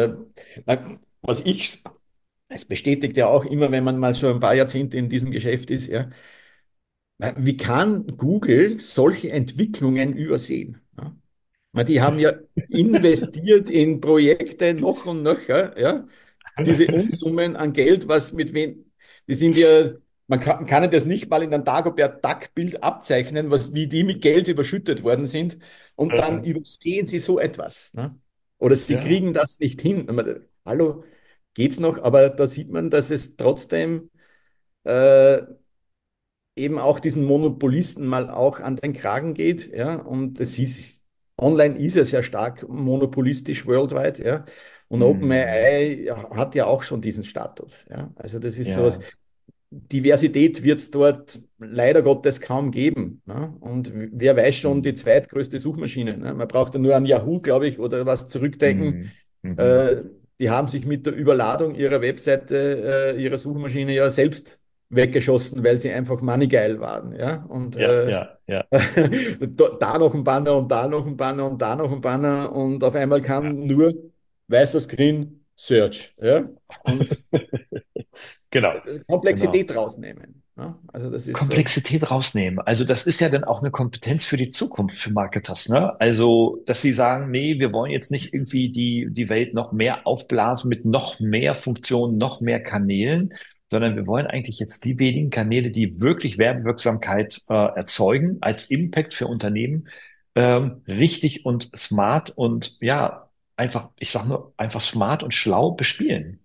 was ich, es bestätigt ja auch immer, wenn man mal so ein paar Jahrzehnte in diesem Geschäft ist, ja, wie kann Google solche Entwicklungen übersehen? Ja? Weil die haben ja investiert in Projekte noch und nöcher, ja, diese Unsummen an Geld, was mit wem, die sind ja, man kann ja das nicht mal in ein Dagobert-Duck-Bild abzeichnen, wie die mit Geld überschüttet worden sind, und dann übersehen sie so etwas. Ne? Oder sie Ja. kriegen das nicht hin. Hallo, geht's noch? Aber da sieht man, dass es trotzdem äh, eben auch diesen Monopolisten mal auch an den Kragen geht, ja, und online ist es ja stark monopolistisch worldwide, ja, und Mhm. OpenAI hat ja auch schon diesen Status, ja, also das ist sowas, Ja. Diversität wird es dort leider Gottes kaum geben, ne? Und wer weiß schon die Mhm. zweitgrößte Suchmaschine, ne? Man braucht ja nur an Yahoo, glaube ich, oder was zurückdenken. Mhm. Mhm. Äh, Die haben sich mit der Überladung ihrer Webseite, ihrer Suchmaschine ja selbst weggeschossen, weil sie einfach moneygeil waren, ja. Und Ja, ja, ja. da noch ein Banner und da noch ein Banner und da noch ein Banner, und auf einmal Ja. kam nur weißer Screen Search, ja. Und Genau, genau. Komplexität rausnehmen. Ja? Also das ist so. Komplexität rausnehmen. Also das ist ja dann auch eine Kompetenz für die Zukunft für Marketers, ne? Also, dass sie sagen, nee, wir wollen jetzt nicht irgendwie die Welt noch mehr aufblasen mit noch mehr Funktionen, noch mehr Kanälen, sondern wir wollen eigentlich jetzt die wenigen Kanäle, die wirklich Werbewirksamkeit erzeugen, als Impact für Unternehmen, richtig und smart und ja, einfach, ich sag nur, einfach smart und schlau bespielen.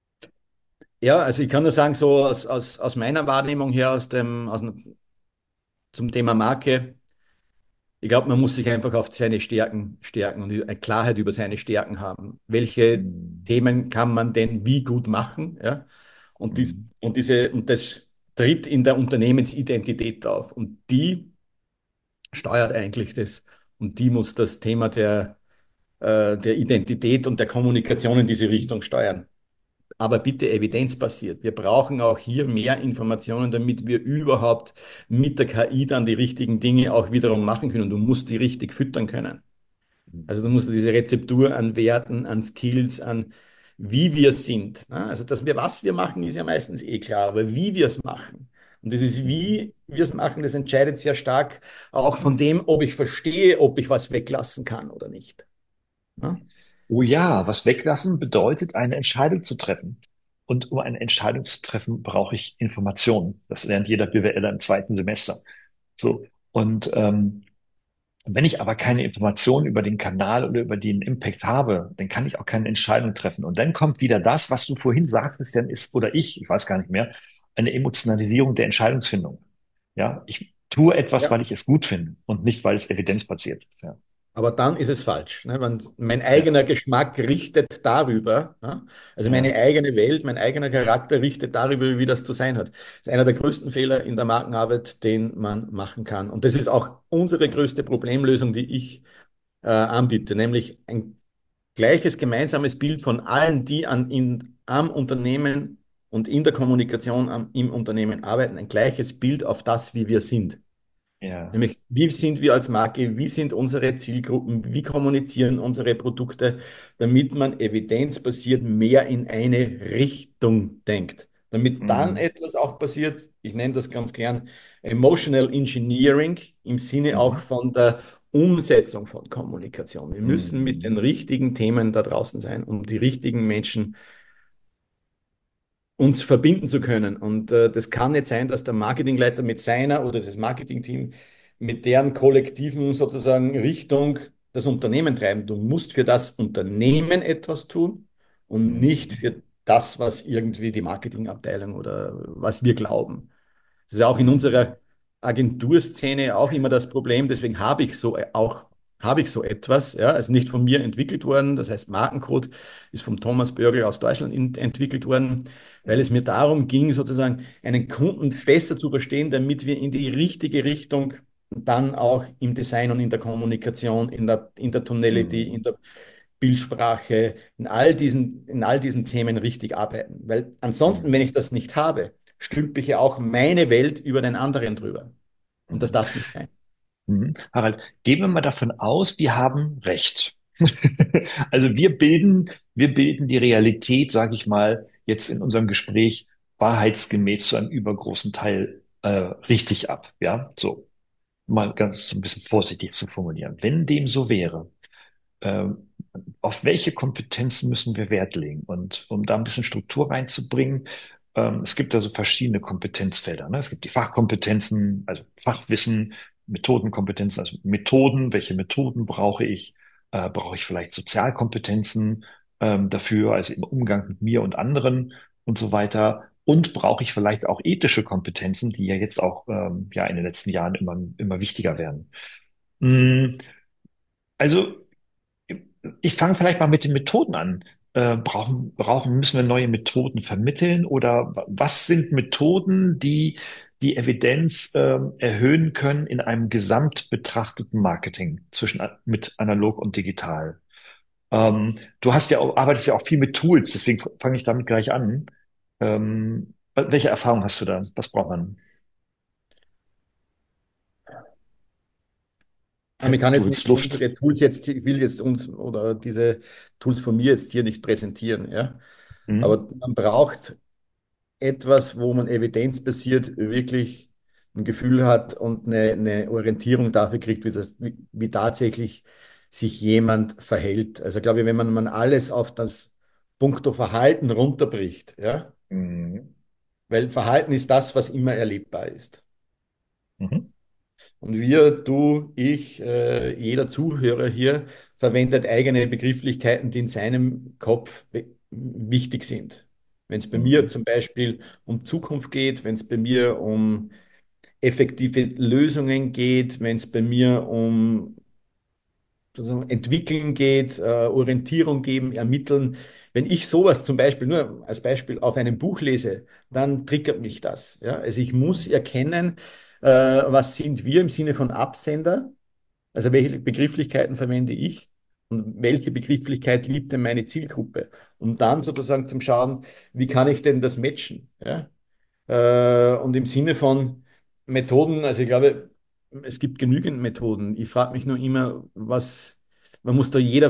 Ja, also ich kann nur sagen, so aus meiner Wahrnehmung her, zum Thema Marke, ich glaube, man muss sich einfach auf seine Stärken stärken und eine Klarheit über seine Stärken haben. Welche Mhm. Themen kann man denn wie gut machen? Ja? Mhm. Und das tritt in der Unternehmensidentität auf. Und die steuert eigentlich das. Und die muss das Thema der Identität und der Kommunikation in diese Richtung steuern. Aber bitte evidenzbasiert. Wir brauchen auch hier mehr Informationen, damit wir überhaupt mit der KI dann die richtigen Dinge auch wiederum machen können. Du musst die richtig füttern können. Also du musst diese Rezeptur an Werten, an Skills, an wie wir sind. Ne? Also dass wir, was wir machen, ist ja meistens eh klar, aber wie wir es machen. Und dieses wie wir es machen, das entscheidet sehr stark auch von dem, ob ich verstehe, ob ich was weglassen kann oder nicht. Ne? Oh ja, was weglassen bedeutet, eine Entscheidung zu treffen. Und um eine Entscheidung zu treffen, brauche ich Informationen. Das lernt jeder BWLer im zweiten Semester. So. Und wenn ich aber keine Informationen über den Kanal oder über den Impact habe, dann kann ich auch keine Entscheidung treffen. Und dann kommt wieder das, was du vorhin sagtest, dann ist, oder ich weiß gar nicht mehr, eine Emotionalisierung der Entscheidungsfindung. Ja, ich tue etwas, Ja. weil ich es gut finde und nicht, weil es evidenzbasiert ist. Ja, Aber dann ist es falsch. Ne? Mein ja, eigener Geschmack richtet darüber, ne? Also ja. meine eigene Welt, mein eigener Charakter richtet darüber, wie das zu sein hat. Das ist einer der größten Fehler in der Markenarbeit, den man machen kann. Und das ist auch unsere größte Problemlösung, die ich anbiete, nämlich ein gleiches gemeinsames Bild von allen, die am Unternehmen und in der Kommunikation im Unternehmen arbeiten, ein gleiches Bild auf das, wie wir sind. Ja. Nämlich, wie sind wir als Marke, wie sind unsere Zielgruppen, wie kommunizieren unsere Produkte, damit man evidenzbasiert mehr in eine Richtung denkt. Damit dann Mhm. etwas auch passiert, ich nenne das ganz gern Emotional Engineering im Sinne auch Mhm. von der Umsetzung von Kommunikation. Wir müssen mit den Mhm. richtigen Themen da draußen sein, um die richtigen Menschen uns verbinden zu können. Und das kann nicht sein, dass der Marketingleiter mit seiner oder das Marketingteam mit deren kollektiven sozusagen Richtung das Unternehmen treiben. Du musst für das Unternehmen etwas tun und nicht Mhm. für das, was irgendwie die Marketingabteilung oder was wir glauben. Das ist ja auch in Mhm. unserer Agenturszene auch immer das Problem. Deswegen habe ich so etwas. Ja, also nicht von mir entwickelt worden. Das heißt, Markencode ist vom Thomas Börgel aus Deutschland entwickelt worden, weil es mir darum ging, sozusagen einen Kunden besser zu verstehen, damit wir in die richtige Richtung dann auch im Design und in der Kommunikation, in der Tonality, in Mhm. der Bildsprache, in all diesen Themen richtig arbeiten. Weil ansonsten, wenn Mhm. ich das nicht habe, stülpe ich ja auch meine Welt über den anderen drüber. Und das Mhm. darf es nicht sein. Mhm. Harald, gehen wir mal davon aus, wir haben Recht. Also wir bilden die Realität, sage ich mal, jetzt in unserem Gespräch wahrheitsgemäß zu einem übergroßen Teil richtig ab. Ja, so mal ganz so ein bisschen vorsichtig zu formulieren. Wenn dem so wäre, ähm, auf welche Kompetenzen müssen wir Wert legen? Und um da ein bisschen Struktur reinzubringen, es gibt da so verschiedene Kompetenzfelder. Ne? Es gibt die Fachkompetenzen, also Fachwissen, Methodenkompetenzen, also Methoden, welche Methoden brauche ich? Brauche ich vielleicht Sozialkompetenzen dafür, also im Umgang mit mir und anderen und so weiter? Und brauche ich vielleicht auch ethische Kompetenzen, die ja jetzt auch ja in den letzten Jahren immer wichtiger werden? Mm, Also ich fange vielleicht mal mit den Methoden an. Müssen wir neue Methoden vermitteln oder was sind Methoden, die die Evidenz erhöhen können in einem gesamt betrachteten Marketing mit analog und digital? Arbeitest ja auch viel mit Tools, deswegen fange ich damit gleich an. Welche Erfahrung hast du da? Was braucht man? Aber ich kann Du jetzt willst nicht Luft. unsere Tools jetzt, ich will jetzt uns oder diese Tools von mir jetzt hier nicht präsentieren, ja. Mhm. Aber man braucht etwas, wo man evidenzbasiert wirklich ein Gefühl hat und eine Orientierung dafür kriegt, wie tatsächlich sich jemand verhält. Also glaube ich, wenn man alles auf das Punkto Verhalten runterbricht, ja, Mhm. weil Verhalten ist das, was immer erlebbar ist. Mhm. Und wir, du, ich, jeder Zuhörer hier verwendet eigene Begrifflichkeiten, die in seinem Kopf wichtig sind. Wenn es bei mir Mhm. zum Beispiel um Zukunft geht, wenn es bei mir um effektive Lösungen geht, wenn es bei mir um sozusagen entwickeln geht, Orientierung geben, ermitteln. Wenn ich sowas zum Beispiel, nur als Beispiel auf einem Buch lese, dann triggert mich das. Ja? Also ich muss Mhm. erkennen, was sind wir im Sinne von Absender, also welche Begrifflichkeiten verwende ich und welche Begrifflichkeit liebt denn meine Zielgruppe? Um dann sozusagen zum Schauen, wie kann ich denn das matchen? Ja? Und im Sinne von Methoden, also ich glaube, es gibt genügend Methoden. Ich frage mich nur immer, man muss da jeder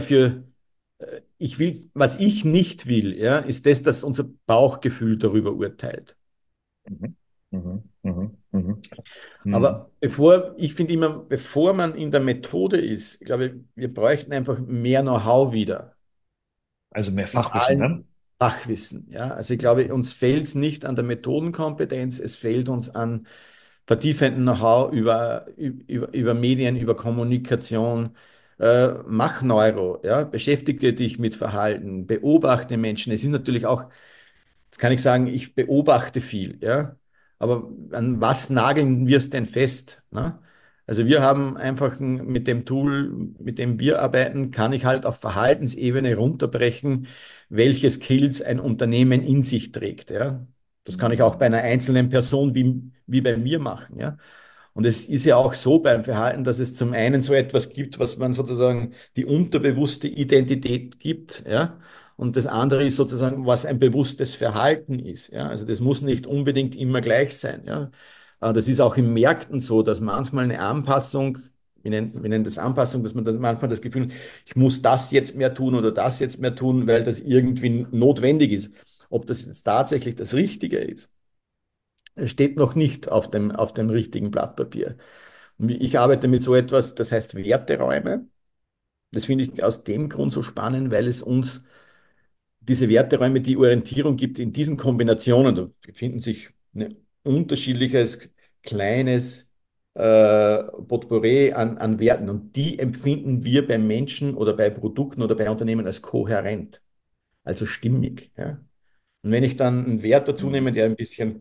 was ich nicht will, ja, ist das, dass unser Bauchgefühl darüber urteilt. Mhm. Mhm. Mhm. Mhm. Mhm. Aber ich finde immer, bevor man in der Methode ist, ich glaube, wir bräuchten einfach mehr Know-how wieder. Also mehr Und vor Fachwissen, ne? allem Fachwissen. Ja? Also ich glaube, Mhm. uns fehlt es nicht an der Methodenkompetenz, es fehlt uns an vertiefendem Know-how über Medien, über Kommunikation. Mach Neuro, ja? Beschäftige dich mit Verhalten, beobachte Menschen. Es ist natürlich auch, jetzt kann ich sagen, ich beobachte viel, ja. Aber an was nageln wir es denn fest? Ne? Also wir haben einfach mit dem Tool, mit dem wir arbeiten, kann ich halt auf Verhaltensebene runterbrechen, welche Skills ein Unternehmen in sich trägt, ja. Das kann ich auch bei Mhm. einer einzelnen Person wie bei mir machen, ja. Und es ist ja auch so beim Verhalten, dass es zum einen so etwas gibt, was man sozusagen die unterbewusste Identität gibt, ja. Und das andere ist sozusagen, was ein bewusstes Verhalten ist, ja. Also das muss nicht unbedingt immer gleich sein, ja. Das ist auch in Märkten so, dass manchmal eine Anpassung, wir nennen das Anpassung, dass man dann manchmal das Gefühl hat, ich muss das jetzt mehr tun oder das jetzt mehr tun, weil das irgendwie notwendig ist. Ob das jetzt tatsächlich das Richtige ist, es steht noch nicht auf dem richtigen Blatt Papier. Und ich arbeite mit so etwas, das heißt Werteräume. Das finde ich aus dem Grund so spannend, weil es uns diese Werteräume die Orientierung gibt in diesen Kombinationen. Da befinden sich ein unterschiedliches, kleines Potpourri an Werten. Und die empfinden wir bei Menschen oder bei Produkten oder bei Unternehmen als kohärent, also stimmig. Ja? Und wenn ich dann einen Wert dazu nehme, Mhm. der ein bisschen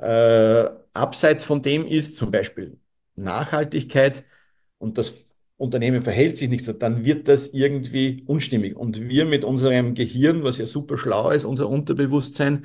abseits von dem ist, zum Beispiel Nachhaltigkeit, und das Unternehmen verhält sich nicht so, dann wird das irgendwie unstimmig. Und wir mit unserem Gehirn, was ja super schlau ist, unser Unterbewusstsein,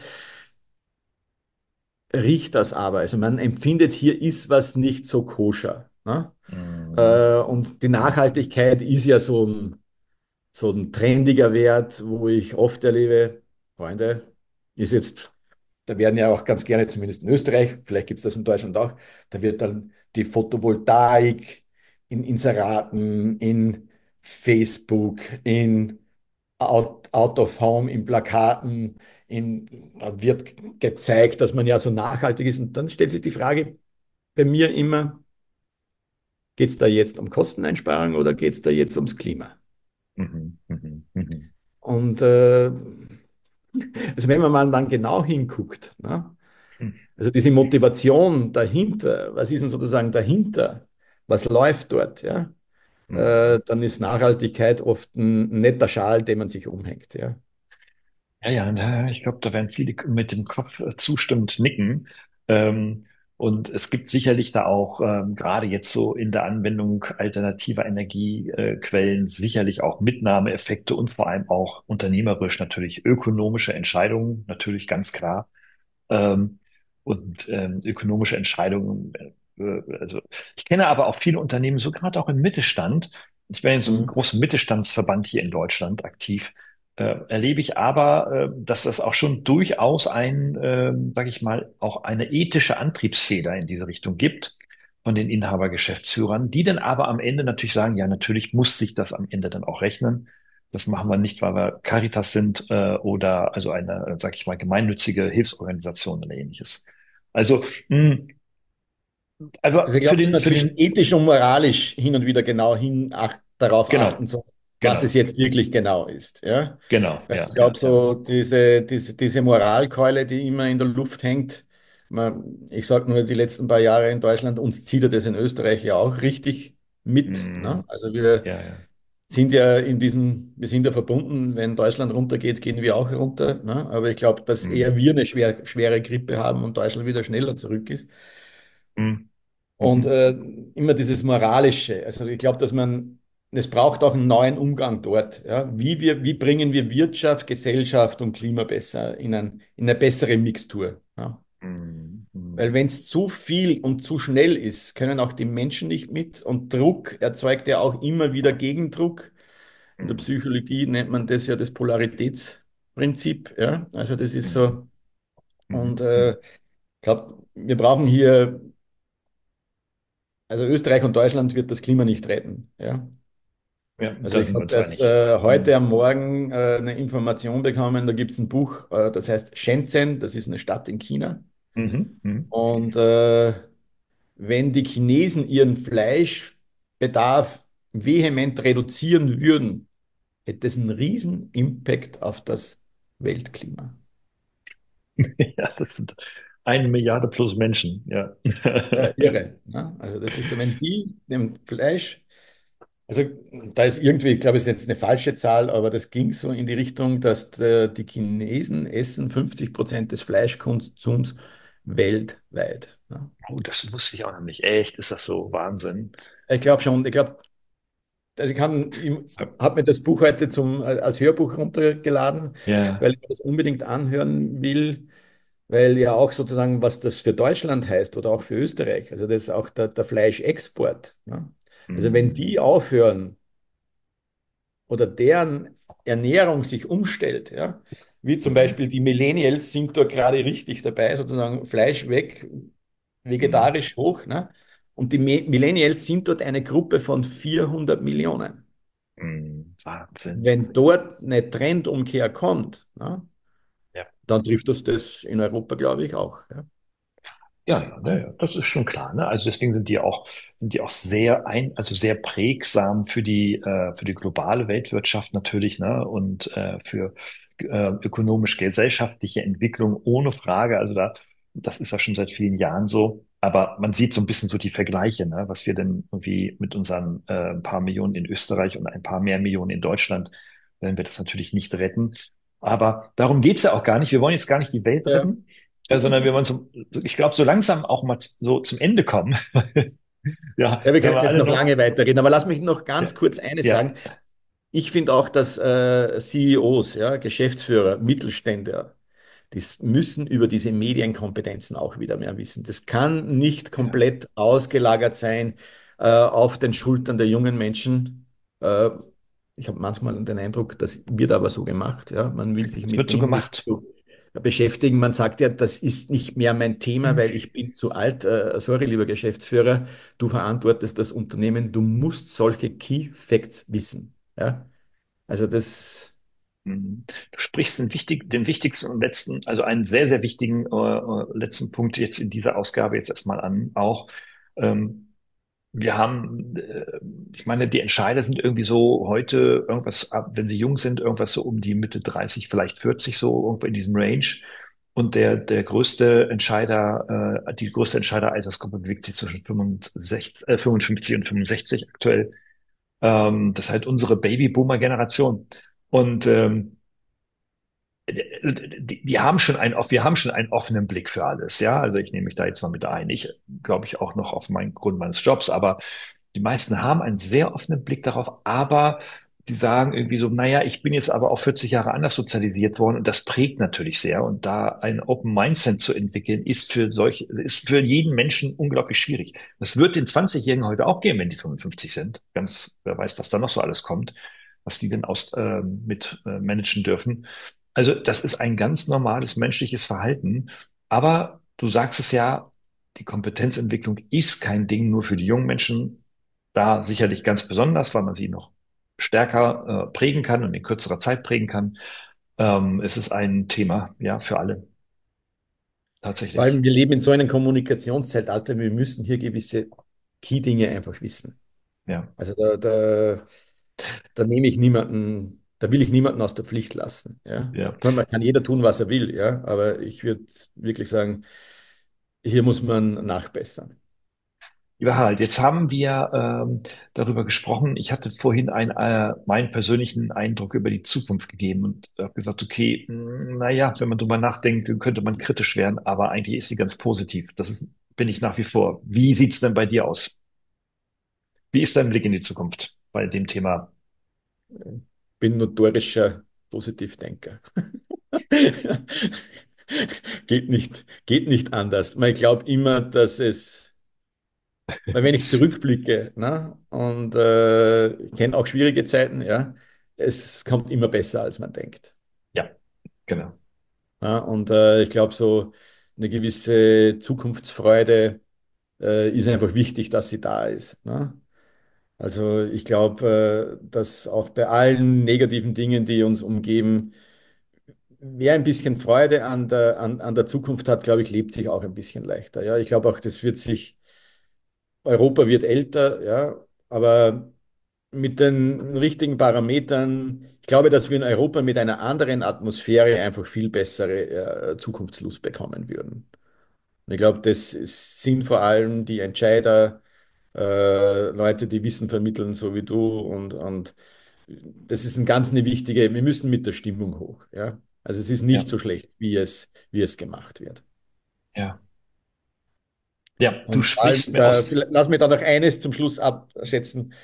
riecht das aber. Also man empfindet, hier ist was nicht so koscher. Ne? Mhm. Und die Nachhaltigkeit ist ja so ein trendiger Wert, wo ich oft erlebe, Freunde, ist jetzt, da werden ja auch ganz gerne, zumindest in Österreich, vielleicht gibt es das in Deutschland auch, da wird dann die Photovoltaik in Inseraten, in Facebook, in Out of Home, in Plakaten, da wird gezeigt, dass man ja so nachhaltig ist. Und dann stellt sich die Frage bei mir immer, geht es da jetzt um Kosteneinsparung oder geht es da jetzt ums Klima? Mhm. Mhm. Mhm. Und also wenn man mal dann genau hinguckt, ne? Also diese Motivation dahinter, was ist denn sozusagen dahinter? Was läuft dort, ja? Mhm. Dann ist Nachhaltigkeit oft ein netter Schal, den man sich umhängt, ja. Ja, ja, ich glaube, da werden viele mit dem Kopf zustimmend nicken. Ähm, und es gibt sicherlich da auch, gerade jetzt so in der Anwendung alternativer Energiequellen, sicherlich auch Mitnahmeeffekte und vor allem auch unternehmerisch natürlich ökonomische Entscheidungen, natürlich ganz klar. Ähm, ökonomische Entscheidungen. Also ich kenne aber auch viele Unternehmen, so gerade auch im Mittelstand. Ich bin in so einem Mhm. großen Mittelstandsverband hier in Deutschland aktiv. Erlebe ich aber, dass das auch schon durchaus sage ich mal, auch eine ethische Antriebsfeder in diese Richtung gibt von den Inhabergeschäftsführern, die dann aber am Ende natürlich sagen, ja, natürlich muss sich das am Ende dann auch rechnen. Das machen wir nicht, weil wir Caritas sind oder also eine, sag ich mal, gemeinnützige Hilfsorganisation oder ähnliches. Also, Also aber ich glaube, dass man für zwischen den, ethisch und moralisch hin und wieder darauf achten genau, soll, was es genau, jetzt wirklich genau ist. Ja? genau, Weil ja, ich ja, glaube, ja. so diese Moralkeule, die immer in der Luft hängt, ich sage nur, die letzten paar Jahre in Deutschland, uns zieht er das in Österreich ja auch richtig mit. Ne? Mm, Also wir ja, ja. wir sind ja verbunden, wenn Deutschland runtergeht, gehen wir auch runter. Ne? Aber ich glaube, dass eher Mm, wir eine schwere Grippe haben und Deutschland wieder schneller zurück ist. mm, Und mhm, immer dieses Moralische. Also ich glaube, es braucht auch einen neuen Umgang dort. Ja? Wie bringen wir Wirtschaft, Gesellschaft und Klima besser in eine bessere Mixtur? Ja? mm, Weil mm, wenn es zu viel und zu schnell ist, können auch die Menschen nicht mit. Und Druck erzeugt ja auch immer wieder Gegendruck. In der Mhm. Psychologie nennt man das ja das Polaritätsprinzip. Ja? Also das ist Mhm. so. Und Mhm. Mhm. ich glaube, wir brauchen hier, also Österreich und Deutschland wird das Klima nicht retten. Ja? Ja, Also da ich sind wir habe uns jetzt einig. heute Mhm. am Morgen eine Information bekommen, da gibt es ein Buch, das heißt Shenzhen, das ist eine Stadt in China. Mhm. Mhm. Und wenn die Chinesen ihren Fleischbedarf vehement reduzieren würden, hätte es einen riesen Impact auf das Weltklima. Ja, das sind 1 Milliarde plus Menschen, ja. Ja, irre. Ne? Also das ist, wenn die dem Fleisch, also da ist irgendwie, ich glaube, es ist jetzt eine falsche Zahl, aber das ging so in die Richtung, dass die Chinesen essen 50% des Fleischkonsums weltweit. Ne? Oh, das wusste ich auch noch nicht. Echt, ist das so Wahnsinn? Ich glaube schon, ich glaube, also ich habe mir das Buch heute als Hörbuch runtergeladen, Ja. weil ich das unbedingt anhören will, weil ja auch sozusagen, was das für Deutschland heißt oder auch für Österreich, also das ist auch der Fleischexport. Ne? Also wenn Mhm. die aufhören oder deren Ernährung sich umstellt, ja, wie zum Mhm. Beispiel die Millennials sind da gerade richtig dabei, sozusagen Fleisch weg, Mhm. vegetarisch hoch, ne? Und die Millennials sind dort eine Gruppe von 400 Millionen. Mhm. Wahnsinn. Wenn dort eine Trendumkehr kommt, ne, Ja. dann trifft das in Europa, glaube ich, auch. Ja. Ja, ja, ja, ja, das ist schon klar, ne? Also deswegen sind die auch sehr also sehr prägsam für die globale Weltwirtschaft natürlich, ne? Und für ökonomisch-gesellschaftliche Entwicklung ohne Frage. Das ist ja schon seit vielen Jahren so. Aber man sieht so ein bisschen so die Vergleiche, ne? Was wir denn irgendwie mit unseren paar Millionen in Österreich und ein paar mehr Millionen in Deutschland, werden wir das natürlich nicht retten. Aber darum geht's ja auch gar nicht. Wir wollen jetzt gar nicht die Welt Ja. retten, sondern wir wollen ich glaube, so langsam auch mal so zum Ende kommen. Ja, Ja, wir wir haben könnten jetzt alle noch noch. lange weiterreden, aber lass mich noch Ja, ganz kurz eines ja, sagen. Ich finde auch, dass CEOs, ja, Geschäftsführer, Mittelständler, müssen über diese Medienkompetenzen auch wieder mehr wissen. Das kann nicht ja. komplett ausgelagert sein auf den Schultern der jungen Menschen. Äh, Ich habe manchmal den Eindruck, das wird aber so gemacht. Ja? Man will sich Es mit wird so dem nicht gemacht. so beschäftigen. Man sagt ja, das ist nicht mehr mein Thema, weil ich bin zu alt. Sorry, lieber Geschäftsführer, du verantwortest das Unternehmen. Du musst solche Key Facts wissen. Ja? Also das, Mhm. Du sprichst den wichtigsten und letzten, also einen sehr, sehr wichtigen letzten Punkt jetzt in dieser Ausgabe jetzt erstmal an. Auch wir haben, ich meine, die Entscheider sind irgendwie so heute irgendwas, wenn sie jung sind, irgendwas so um die Mitte 30, vielleicht 40, so irgendwo in diesem Range. Und der größte Entscheider, die größte Entscheideraltersgruppe bewegt sich zwischen 55 und 65 aktuell. Das ist halt unsere Babyboomer-Generation. Und wir haben schon einen offenen Blick für alles, ja. Also ich nehme mich da jetzt mal mit ein. Ich glaube ich auch noch auf meinen Grund meines Jobs, aber die meisten haben einen sehr offenen Blick darauf, aber die sagen irgendwie so, naja, ich bin jetzt aber auch 40 Jahre anders sozialisiert worden und das prägt natürlich sehr. Und da ein Open Mindset zu entwickeln, ist für jeden Menschen unglaublich schwierig. Das wird den 20-Jährigen heute auch gehen, wenn die 55 sind. Wer weiß, was da noch so alles kommt, was die denn mit managen dürfen. Also das ist ein ganz normales menschliches Verhalten. Aber du sagst es ja, die Kompetenzentwicklung ist kein Ding nur für die jungen Menschen. Da sicherlich ganz besonders, weil man sie noch stärker prägen kann und in kürzerer Zeit prägen kann. Es ist ein Thema, ja, für alle vor tatsächlich. allem, wir leben in so einem Kommunikationszeitalter, wir müssen hier gewisse Key-Dinge einfach wissen. Ja, Also da nehme ich niemanden, da will ich niemanden aus der Pflicht lassen. Ja? ja. Man kann jeder tun, was er will, ja, aber ich würde wirklich sagen, hier muss man nachbessern. Lieber Harald, jetzt haben wir darüber gesprochen. Ich hatte vorhin meinen persönlichen Eindruck über die Zukunft gegeben und habe gesagt, okay, naja, wenn man drüber nachdenkt, dann könnte man kritisch werden, aber eigentlich ist sie ganz positiv. Bin ich nach wie vor. Wie sieht's denn bei dir aus? Wie ist dein Blick in die Zukunft bei dem Thema? Bin notorischer Positivdenker. Geht nicht anders. Ich glaube immer, dass weil wenn ich zurückblicke, ne, und ich kenne auch schwierige Zeiten, ja, es kommt immer besser, als man denkt. Ja, genau. Ja, und ich glaube, so eine gewisse Zukunftsfreude ist einfach wichtig, dass sie da ist. Ne? Also ich glaube, dass auch bei allen negativen Dingen, die uns umgeben, wer ein bisschen Freude an der Zukunft hat, glaube ich, lebt sich auch ein bisschen leichter. Ja, ich glaube auch, Europa wird älter, ja, aber mit den richtigen Parametern, ich glaube, dass wir in Europa mit einer anderen Atmosphäre einfach viel bessere Zukunftslust bekommen würden. Und ich glaube, sind vor allem die Entscheider, Leute, die Wissen vermitteln, so wie du, und das ist eine wichtige, wir müssen mit der Stimmung hoch, ja. Also es ist Ja, nicht so schlecht, wie es gemacht wird. ja. Ja, du Und vor allem, sprichst mir aus. lass mich da noch eines zum Schluss abschätzen,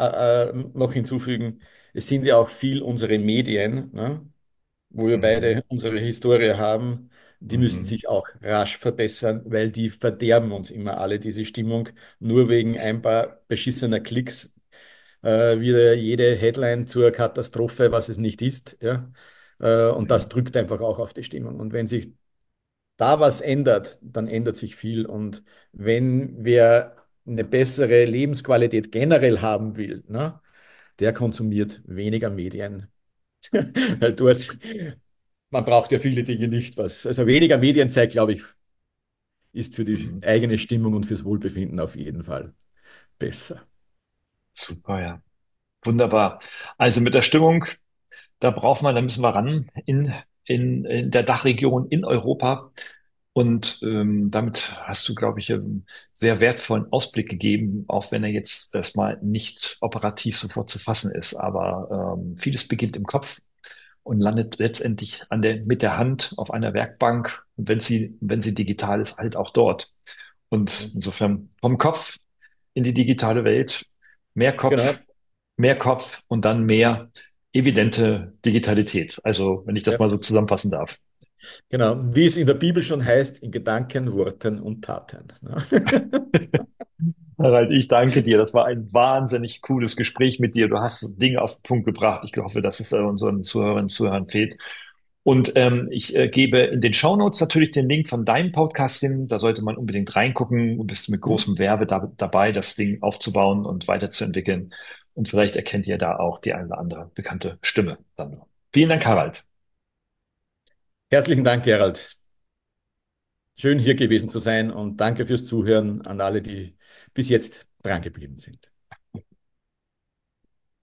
noch hinzufügen. Es sind ja auch viel unsere Medien, ne, wo wir Mhm. beide unsere Historie haben, die müssen Mhm. sich auch rasch verbessern, weil die verderben uns immer alle diese Stimmung. Nur wegen ein paar beschissener Klicks wieder jede Headline zur Katastrophe, was es nicht ist. Ja? Und Ja, das drückt einfach auch auf die Stimmung. Und wenn sich da was ändert, dann ändert sich viel. Und wenn wer eine bessere Lebensqualität generell haben will, ne, der konsumiert weniger Medien. Weil dort, man braucht ja viele Dinge nicht, also weniger Medienzeit, glaube ich, ist für die mhm. eigene Stimmung und fürs Wohlbefinden auf jeden Fall besser. Super, ja. Wunderbar. Also mit der Stimmung, da müssen wir ran in der Dachregion in Europa. Und damit hast du, glaube ich, einen sehr wertvollen Ausblick gegeben, auch wenn er jetzt erstmal nicht operativ sofort zu fassen ist. Aber vieles beginnt im Kopf und landet letztendlich mit der Hand auf einer Werkbank. Und wenn sie digital ist, halt auch dort. Und insofern vom Kopf in die digitale Welt, mehr Kopf, Genau, mehr Kopf und dann mehr evidente Digitalität. Also, wenn ich das ja, mal so zusammenfassen darf. genau. Wie es in der Bibel schon heißt, in Gedanken, Worten und Taten. Ne? Harald, ich danke dir. Das war ein wahnsinnig cooles Gespräch mit dir. Du hast Dinge auf den Punkt gebracht. Ich hoffe, dass es unseren Zuhörerinnen und Zuhörern fehlt. Und ich gebe in den Shownotes natürlich den Link von deinem Podcast hin. Da sollte man unbedingt reingucken. Du bist mit Hm? großem Werbe dabei, das Ding aufzubauen und weiterzuentwickeln. Und vielleicht erkennt ihr da auch die eine oder andere bekannte Stimme dann noch. Vielen Dank, Harald. Herzlichen Dank, Gerald. Schön hier gewesen zu sein und danke fürs Zuhören an alle, die bis jetzt dran geblieben sind.